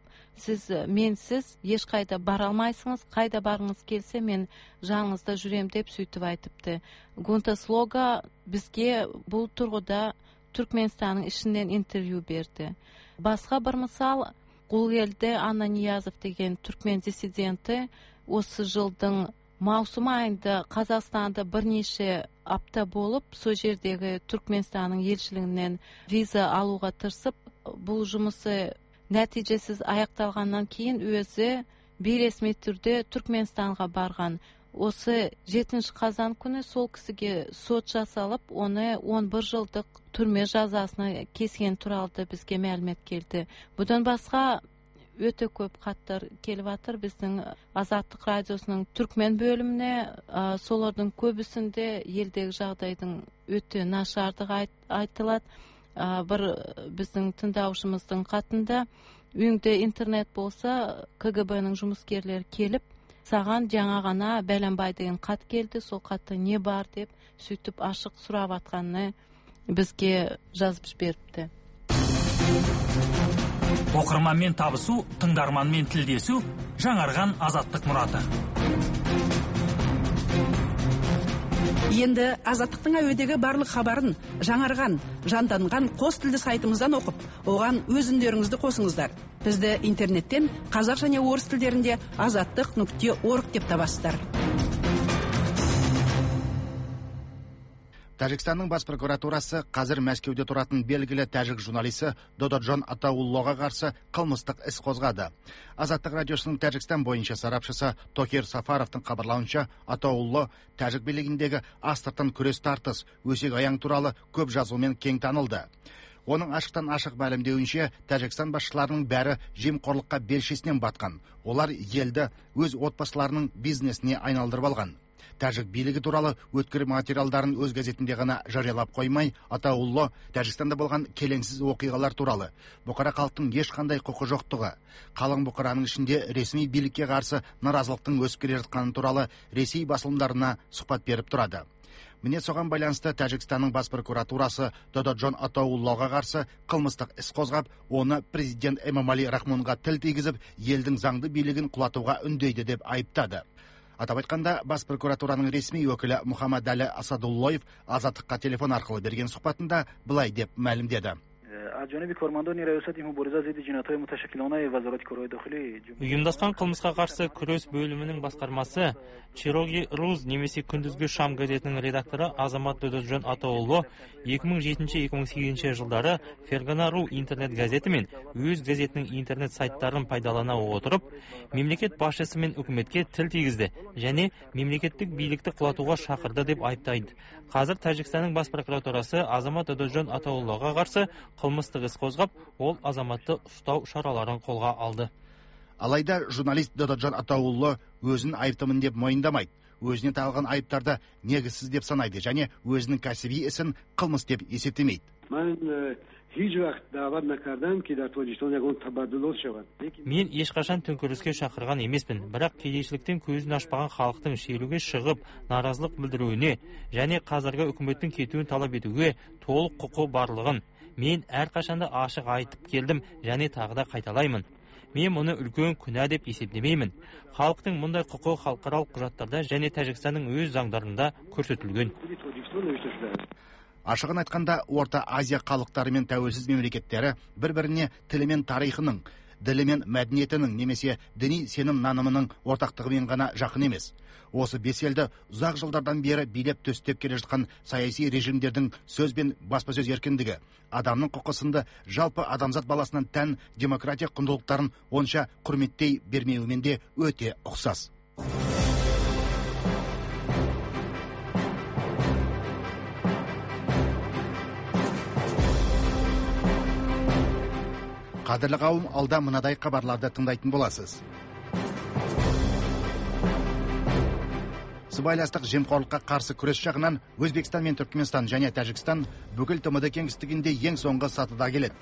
менсіз ешқайда бара алмайсыңыз, қайда барыңыз келсе мен жаныңызда жүрем деп сөйтіп айтыпты. Гунта Слога бізге бұл тұрғыда Түркменстанның ішінен интервью берді. Басқа бір мысал, Гулгелде Анна Ниязов деген түркмен диссиденті осы жылдың маусым айында Қазақстанда бірнеше апта болып, сол жердегі Түркменстанның елшілігінен виза алуға тырысып, бұл жұмысы нәтижесіз аяқталғаннан кейін өзі бейресми түрде Түркменстанға барған. Осы 7 қазан күні сол кісіге сот жасалып, оны 11 жылдық түрме жазасына кескен туралы бізге мәлімет келді. Бұдан басқа өте көп хаттар келіп жатыр біздің Азаттық радиосының түркмен бөліміне. Солардың көбісінде елдегі жағдайдың өте нашардығы айтылады. Бір біздің тыңдаушымыздың хатында, үйіңде интернет болса, КГБ-ның жұмыскерлері келіп, саған жаңа ғана бәленбай деген хат келді, сол хатта не бар деп сөйтіп ашық сұрап атқанны бізге жазып жіберіпті. Оқырманмен табысу, тыңдарманмен тілдесу, жаңарған азаттық мұраты. Енді Азаттықтың әуедегі барлық хабарын жаңарған, жанданған қос тілді сайтымыздан оқып, оған өз үндеріңізді қосыңыздар. Бізді интернеттен қазақ және орыс тілдерінде azattik.org деп табасыздар. Тәжікстанның бас прокуратурасы қазір Мәскеуде тұратын белгілі тәжік журналисі Дододжон Атауллоға қарсы қылмыстық іс қозғады. Азаттық радиосының Тәжікстан бойынша сарапшысы Токир Сафаровтың хабарлауынша, Атаулло тәжік билігіндегі астыртын күрес тартыс, өсек аяң туралы көп жазумен кең танылды. Оның ашықтан ашық мәлімдеуінше, Тәжікстан басшыларының бәрі жемқорлыққа белшесінен батқан. Олар елді өз отбасыларының бизнесіне айналдырып алған. Тәжік билігі туралы өткір материалдарын өз газетінде ғана жариялап қоймай, Атаулло Тәжікстанда болған келеңсіз оқиғалар туралы, бұқара халықтың ешқандай құқы жоқтығы, қалың бұқараның ішінде ресми билікке қарсы наразылықтың өсіп келе жатқаны туралы ресей басылымдарына сұхбат беріп тұрады. Міне соған байланысты Тәжікстанның бас прокуратурасы Дододжон Атауллоға қарсы қылмыстық іс қозғап, оны президент Эмомали Рахмонға тіл тигізіп, елдің заңды билігін құлатуға үндейді деп айыптады. Атап айтқанда, бас прокуратураның ресми өкілі Мұхаммад Әлі Асадуллоев Азаттыққа телефон арқылы берген сұхбатында былай деп мәлімдеді. از جانب کارمندان ریاست مبارزه ضد جنایت‌های متشکلانه وزارت کارهای داخلی Ұйымдасқан қылмысқа қарсы күрес бөлімінің басқармасы Чироги Руз немесе күндізгі шам газетінің редакторы Азамат Додожан Атаулы 2007-2008 жылдары Фергана.ру интернет газеті мен өз газетінің интернет сайттарын пайдалана отырып, мемлекет басшысы мен үкіметке тіл тигізді және мемлекеттік билікті құлатуға шақырды деп айыптайды. Қазір Тәжікстанның бас прокуратурасы Азамат Додожан Атаулыға қарсы қылмыстық іс қозғап, ол азаматты ұстау шараларын қолға алды. Алайда журналист Додожан Атаулы өзін айыптымын деп мойындамайды. Өзіне тағылған айыптарды негізсіз деп санайды және өзінің кәсіби ісін қылмыс деп есептемейді. Мен ешқашан төңкеріске шақырған емеспін, бірақ кедейшіліктен көзін ашпаған халықтың шеруге шығып, наразылық білдіруіне және қазіргі үкіметтің кетуін талап етуге толық құқы барлығын мен әрқашанда ашық айтып келдім және тағы да қайталаймын. Мен мұны үлкен күнә деп есептемеймін. Халықтың мұндай құқы халықаралық құжаттарда және Тәжікстанның өз заңдарында көрсетілген. Ашығын айтқанда, Орта Азия халықтары мен тәуелсіз мемлекеттері бір-біріне тілі мен тарихының, ділі мен мәдениетінің немесе діни сенім нанымының ортақтығымен ғана жақын емес. Осы бес елді ұзақ жылдардан бері билеп төстеп келе жатқан саяси режимдердің сөз бен баспасөз еркіндігі, адамның құқысында жалпы адамзат баласынан тән демократия құндылықтарын онша құрметтей бермеуімен де өте ұқсас. Қадірлі қауым, алда мынадай хабарларды тыңдайтын боласыз. Сыбайластық жемқорлыққа қарсы күрес жағынан Өзбекстан мен Түркменстан және Тәжікстан бүкіл ТМД кеңістігінде ең соңғы сатыда келеді.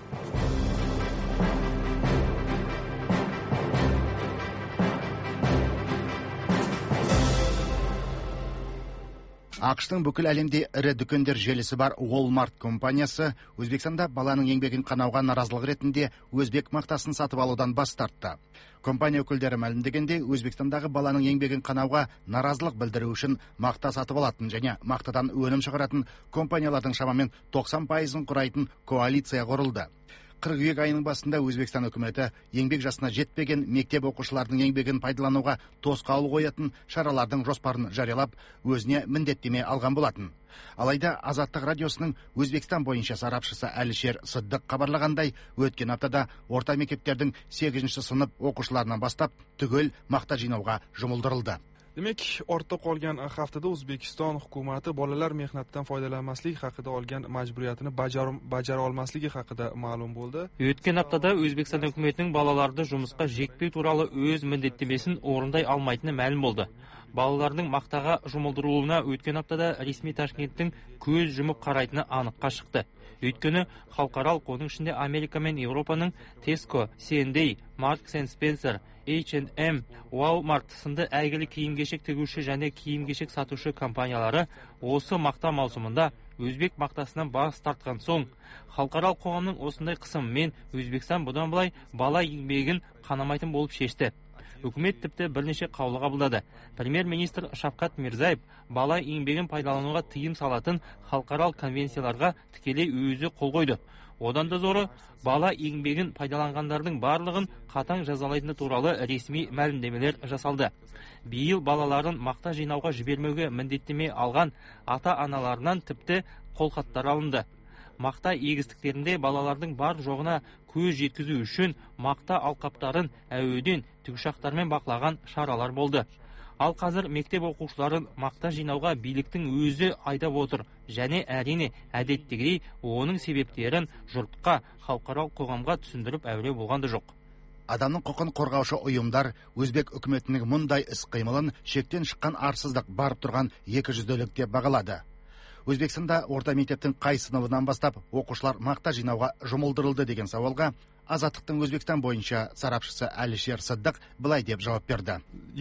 ақш-тың бүкіл әлемде ірі дүкендер желісі бар Walmart компаниясы Өзбекстанда баланың еңбегін қанауға наразылық ретінде өзбек мақтасын сатып алудан бас тартты. Компания өкілдері мәлімдегенде, Өзбекстандағы баланың еңбегін қанауға наразылық білдіру үшін мақта сатып алатын және мақтадан өнім шығаратын компаниялардың шамамен 90%-ын құрайтын коалиция құрылды. Қыркүйек айының басында Өзбекстан үкіметі еңбек жасына жетпеген мектеп оқушыларының еңбегін пайдалануға тосқауыл қоятын шаралардың жоспарын жариялап, өзіне міндеттеме алған болатын. Алайда Азаттық радиосының Өзбекстан бойынша сарапшысы Әлішер Сыддық хабарлағандай, өткен аптада орта мектептердің 8-ші сынып оқушыларынан бастап түгел мақта жинауға жұмылдырылды. Demek, ortda qolgan haftada O'zbekiston hukumati bolalar mehnatdan foydalanmaslik haqida olgan majburiyatini bajara olmasligi haqida ma'lum bo'ldi. Өткен аптада Өзбекстан үкіметінің балаларды жұмысқа жекпеу туралы өз міндеттемесін орындай алмайтыны мәлім болды. Балалардың мақтаға жұмылдырылуына өткен аптада ресми Ташкенттің көз жұмып қарайтыны аныққа шықты. Өйткені халықаралық, оның ішінде Америка мен Еуропаның Tesco, C&A, Marks & Spencer, H&M, Walmart сынды әйгілі киім-кешек тігуші және киім-кешек сатушы компаниялары осы мақта маусымында өзбек мақтасынан бас тартқан соң, халықаралық қоғамның осындай қысымымен Өзбекстан бұдан былай бала еңбегін қанамайтын болып шешті. Үкімет тіпті бірнеше қаулы қабылдады. Премьер-министр Шавкат Мирзаев бала еңбегін пайдалануға тыйым салатын халықаралық конвенцияларға тікелей өзі қол қойды. Одан да зоры, бала еңбегін пайдаланғандардың барлығын қатаң жазалайтыны туралы ресми мәлімдемелер жасалды. Биыл балаларын мақта жинауға жібермеуге міндеттеме алған ата-аналарынан тіпті қолхаттар алынды. Мақта егістіктерінде балалардың бар жоғына көз жеткізу үшін мақта алқаптарын әуеден тікұшақтармен бақылаған шаралар болды. Ал қазір мектеп оқушыларын мақта жинауға биліктің өзі айдап отыр және әрине әдеттегідей оның себептерін жұртқа, халықаралық қоғамға түсіндіріп әуре болғанды жоқ. Адамның құқын қорғаушы ұйымдар өзбек үкіметінің мұндай іс-қимылын шектен шыққан арсыздық барып тұрған 200-дөлік деп бағалады. Өзбекстанда орта мектептің қай сыныбынан бастап оқушылар мақта жинауға жұмылдырылды деген сауалға Азаттықтың Өзбекстан бойынша сарапшысы Әлішер Сыддық былай деп жауап берді.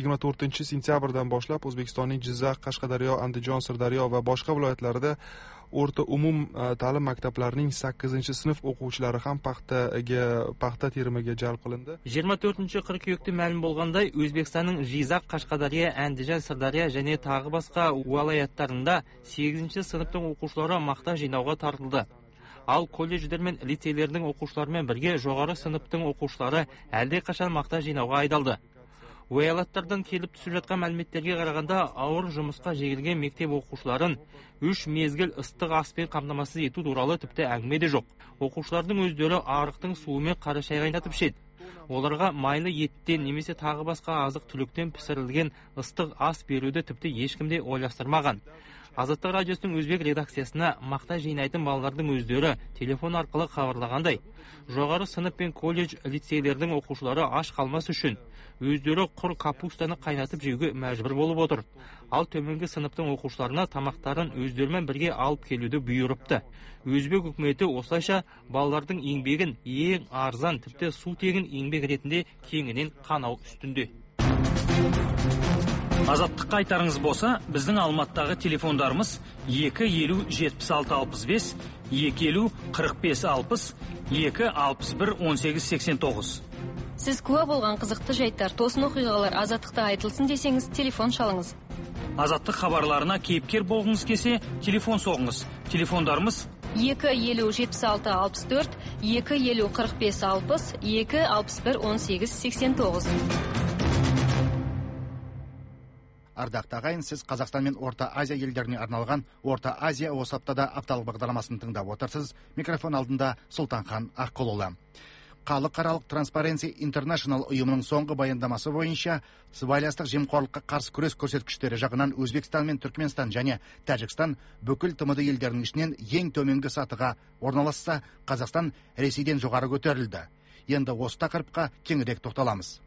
24 sentyabrdan boshlab O'zbekistonning Jizzax, Qashqadaryo, Andijon, Sirdaryo va boshqa viloyatlarida o'rta umum ta'lim maktablarining 8-sinf o'quvchilari ham paxta terimiga jalb qilindi. 24 қыркүйекте мәлім болғандай, Өзбекстанның Жизақ, Қашқадария, Әндижан, Сырдария және тағы басқа уалаяттарында 8-ші сыныптың оқушылары мақта жинауға тартылды. Ал колледждер мен лицейлердің оқушыларымен бірге жоғары сыныптың оқушылары әлде қашан мақта жинауға айдалды. Уәлаттардан келіп түсіп жатқан мәліметтерге қарағанда, ауыр жұмысқа жегілген мектеп оқушыларын 3 мезгіл ыстық аспен қамтамасыз ету туралы тіпті әңгіме де жоқ. Оқушылардың өздері арықтың суымен қара шай қайнатып ішеді. Оларға майлы еттен немесе тағы басқа азық түліктен пісірілген ыстық ас беруді тіпті ешкімде ойластырмаған. Азаттық радиосының өзбек редакциясына мақта жинайтын балалардың өздері телефон арқылы хабарлағандай, жоғары сынып пен колледж лицейлердің оқушылары аш қалмас үшін өздері құр капустаны қайнатып жеуге мәжбүр болып отыр. Ал төменгі сыныптың оқушыларына тамақтарын өздерімен бірге алып келуді бұйырыпты. Өзбек үкіметі осылайша балалардың еңбегін ең арзан, тіпті су тегін еңбек ретінде кеңінен қанау үстінде. Азаттыққа айтарыңыз болса, біздің Алматыдағы телефондарымыз 250-76-65, 250-45-60, 261-18-89. Сіз куә болған қызықты жайттар, тосын оқиғалар Азаттықта айтылсын десеңіз, телефон шалыңыз. Азаттық хабарларына кейіпкер болғыңыз келсе, телефон соғыңыз. Телефондарымыз 250-76-64, 250-45-60, 261-18-89. Ардақты ағайын, сіз Қазақстан мен Орта Азия елдеріне арналған Орта Азия осы аптада апталық бағдарламасын тыңдап отырсыз. Микрофон алдында Сұлтанхан Аққұлұлы. Халықаралық Transparency International ұйымының соңғы баяндамасы бойынша сыбайластық жемқорлыққа қарсы күрес көрсеткіштері жағынан Өзбекстан мен Түркменстан және Тәжікстан бүкіл ТМД елдерінің ішінен ең төменгі сатыға орналасса, Қазақстан Ресейден жоғары көтерілді. Енді осы тақырыпқа кеңірек тоқталамыз.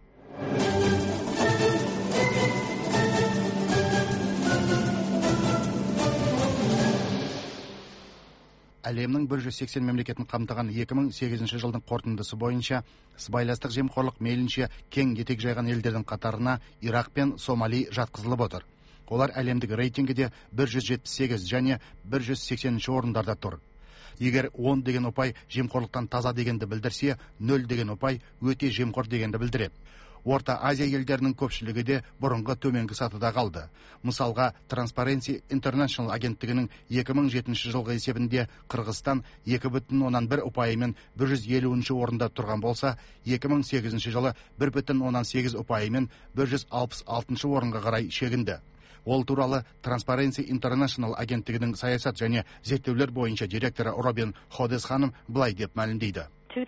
Әлемнің 180 мемлекетін қамтыған 2008 жылдың қорытындысы бойынша сыбайластық жемқорлық мейлінше кең етек жайған елдердің қатарына Ирақ пен Сомали жатқызылып отыр. Олар әлемдік рейтингіде 178 және 180 орындарда тұр. Егер 10 деген ұпай жемқорлықтан таза дегенді білдірсе, 0 деген ұпай өте жемқор дегенді білдіреді. Орта Азия елдерінің көпшілігі де бұрынғы төменгі сатыда қалды. Мысалға, Transparency International агенттігінің 2007 жылғы есебінде Қырғызстан 2,1 ұпайымен 150 орында тұрған болса, 2008 жылы 1,8 ұпайымен 166 орынға қарай шегінді. Ол туралы Transparency International агенттігінің саясат және зерттеулер бойынша директоры Робин Ходес ханым былай деп мәлімдейді.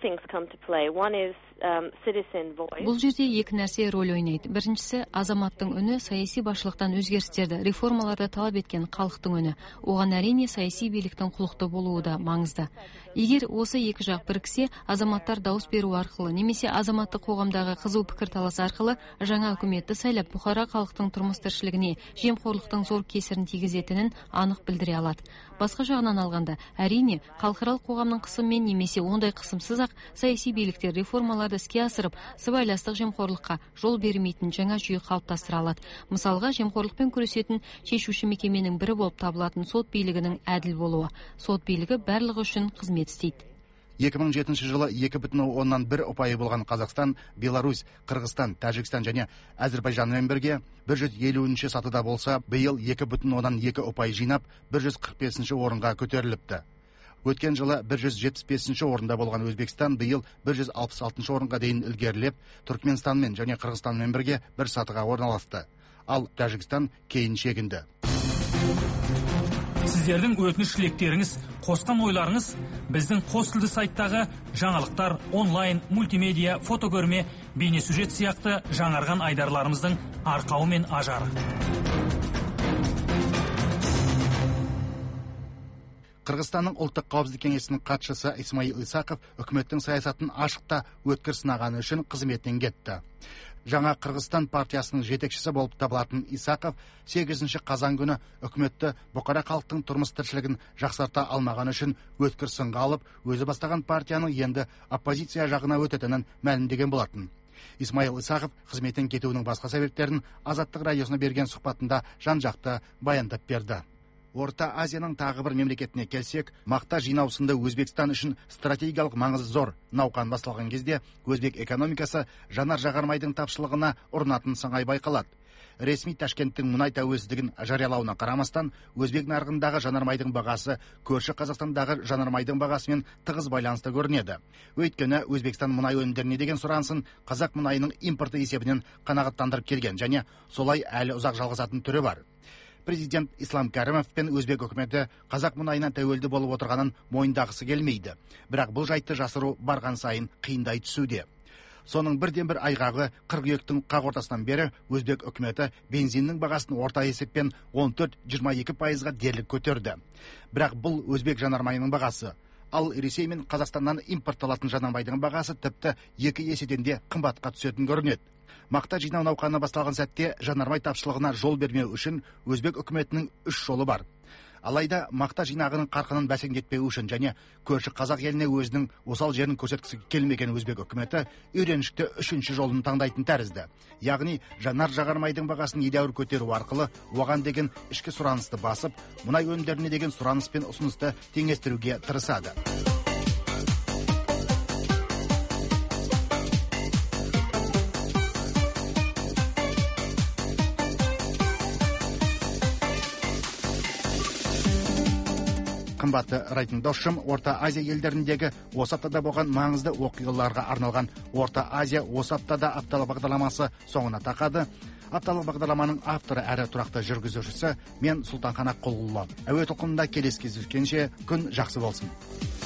Бұл жерде екі нәрсе рөл ойнайды. Біріншісі, азаматтың үні саяси басшылықтан өзгерістерді, реформаларды талап еткен халықтың үні. Оған әрине саяси биліктің құлықты болуы да маңызды. Егер осы екі жақ біріксе, азаматтар дауыс беру арқылы немесе азаматтық қоғамдағы қызу пікірталас арқылы жаңа үкіметті сайлап, бұқара халықтың тұрмыс тіршілігіне жемқорлықтың зор кесірін тигізетінін анық білдіре алады. Басқа жағынан алғанда, әрине, халықаралық қоғамның қысымымен немесе ондай қысымсыз ақ саяси биліктер реформаларды іске асырып, сыбайластық жемқорлыққа жол бермейтін жаңа жүйе қалыптастыра алады. Мысалға, жемқорлықпен күресетін шешуші мекеменің бірі болып табылатын сот билігінің әділ болуы. Сот билігі барлығы үшін қызмет істейді. 2007 жылы 2,1 ұпайы болған Қазақстан, Беларусь, Қырғызстан, Тәжікстан және Әзірбайжанмен бірге 150 сатыда болса, биыл 2,2 ұпай жинап 145 орынға көтеріліпті. Өткен жылы 175 орында болған Өзбекстан биыл 166 орынға дейін ілгерілеп, Түркменстанмен және Қырғызстанмен бірге бір сатыға орналасты. Ал Тәжікстан кейін шегінді. Сіздердің өтініш-тілектеріңіз, қосқан ойларыңыз біздің қос тілді сайттағы жаңалықтар, онлайн, мультимедиа, фотокөрме, бейнесюжет сияқты жаңарған айдарларымыздың арқауы мен ажары. Қырғызстанның ұлттық қауіпсіздік кеңесінің хатшысы Исмаил Исақов үкіметтің саясатын ашықта өткір сынағаны үшін қызметінен кетті. Жаңа Қырғызстан партиясының жетекшісі болып табылатын Исақов 8 қазан күні үкіметті бұқара халықтың тұрмыс тіршілігін жақсарта алмаған үшін өткір сынға алып, өзі бастаған партияның енді оппозиция жағына өтетінін мәлімдеген болатын. Исмаил Исақов қызметтен кетуінің басқа себептерін Азаттық радиосына берген сұхбатында жан-жақты баяндап берді. Орта Азияның тағы бір мемлекетіне келсек, мақта жинаусында Өзбекстан үшін стратегиялық маңызы зор. Науқан басталған кезде өзбек экономикасы жанар жағармайдың тапшылығына ұрынатын сыңай байқалады. Ресми Ташкенттің мұнай тәуелсіздігін жариялауына қарамастан, өзбек нарығындағы жанармайдың бағасы көрші Қазақстандағы жанармайдың бағасымен тығыз байланысты көрінеді. Өйткені Өзбекстан мұнай өнімдеріне деген сұранысын қазақ мұнайының импорты есебінен қанағаттандырып келген және солай әлі ұзақ жалғасатын түрі бар. Президент Ислам Кәрімов пен өзбек үкіметі қазақ мұнайынан тәуелді болып отырғанын мойындағысы келмейді. Бірақ бұл жайтты жасыру барған сайын қиындай түсуде. Соның бірден-бір айғағы қыркүйектің қақ ортасынан бері өзбек үкіметі бензиннің бағасын орта есеппен 14-22%-ға дерлік көтерді. Бірақ бұл өзбек жанармайының бағасы. Ал Ресей мен Қазақстаннан импортталатын жанармайдың бағасы тіпті 2 еседен де қымбатқа түсетін көрінеді. Мақта жинау науқаны басталған сәтте жанармай тапшылығына жол бермеу үшін өзбек үкіметінің 3 жолы бар. Алайда мақта жинағының қарқынын бәсеңдетпеу үшін және көрші қазақ еліне өзінің осал жерін көрсеткісі келмеген өзбек үкіметі үйреншікті 3-ші жолын таңдайтын тәрізді. Яғни жанармайдың бағасын едәуір көтеру арқылы оған деген ішкі сұранысты басып, мұнай өнімдеріне деген сұраныс пен ұсынысты теңестіруге тырысады. Қымбатты радиотыңдаушым, Орта Азия елдеріндегі осы аптада болған маңызды оқиғаларға арналған Орта Азия осы аптада апталық бағдарламасы соңына тақады. Апталық бағдарламаның авторы әрі тұрақты жүргізушісі мен Сұлтанхан Аққұлұлы. Әуе толқынында келесі кездескенше күн жақсы болсын.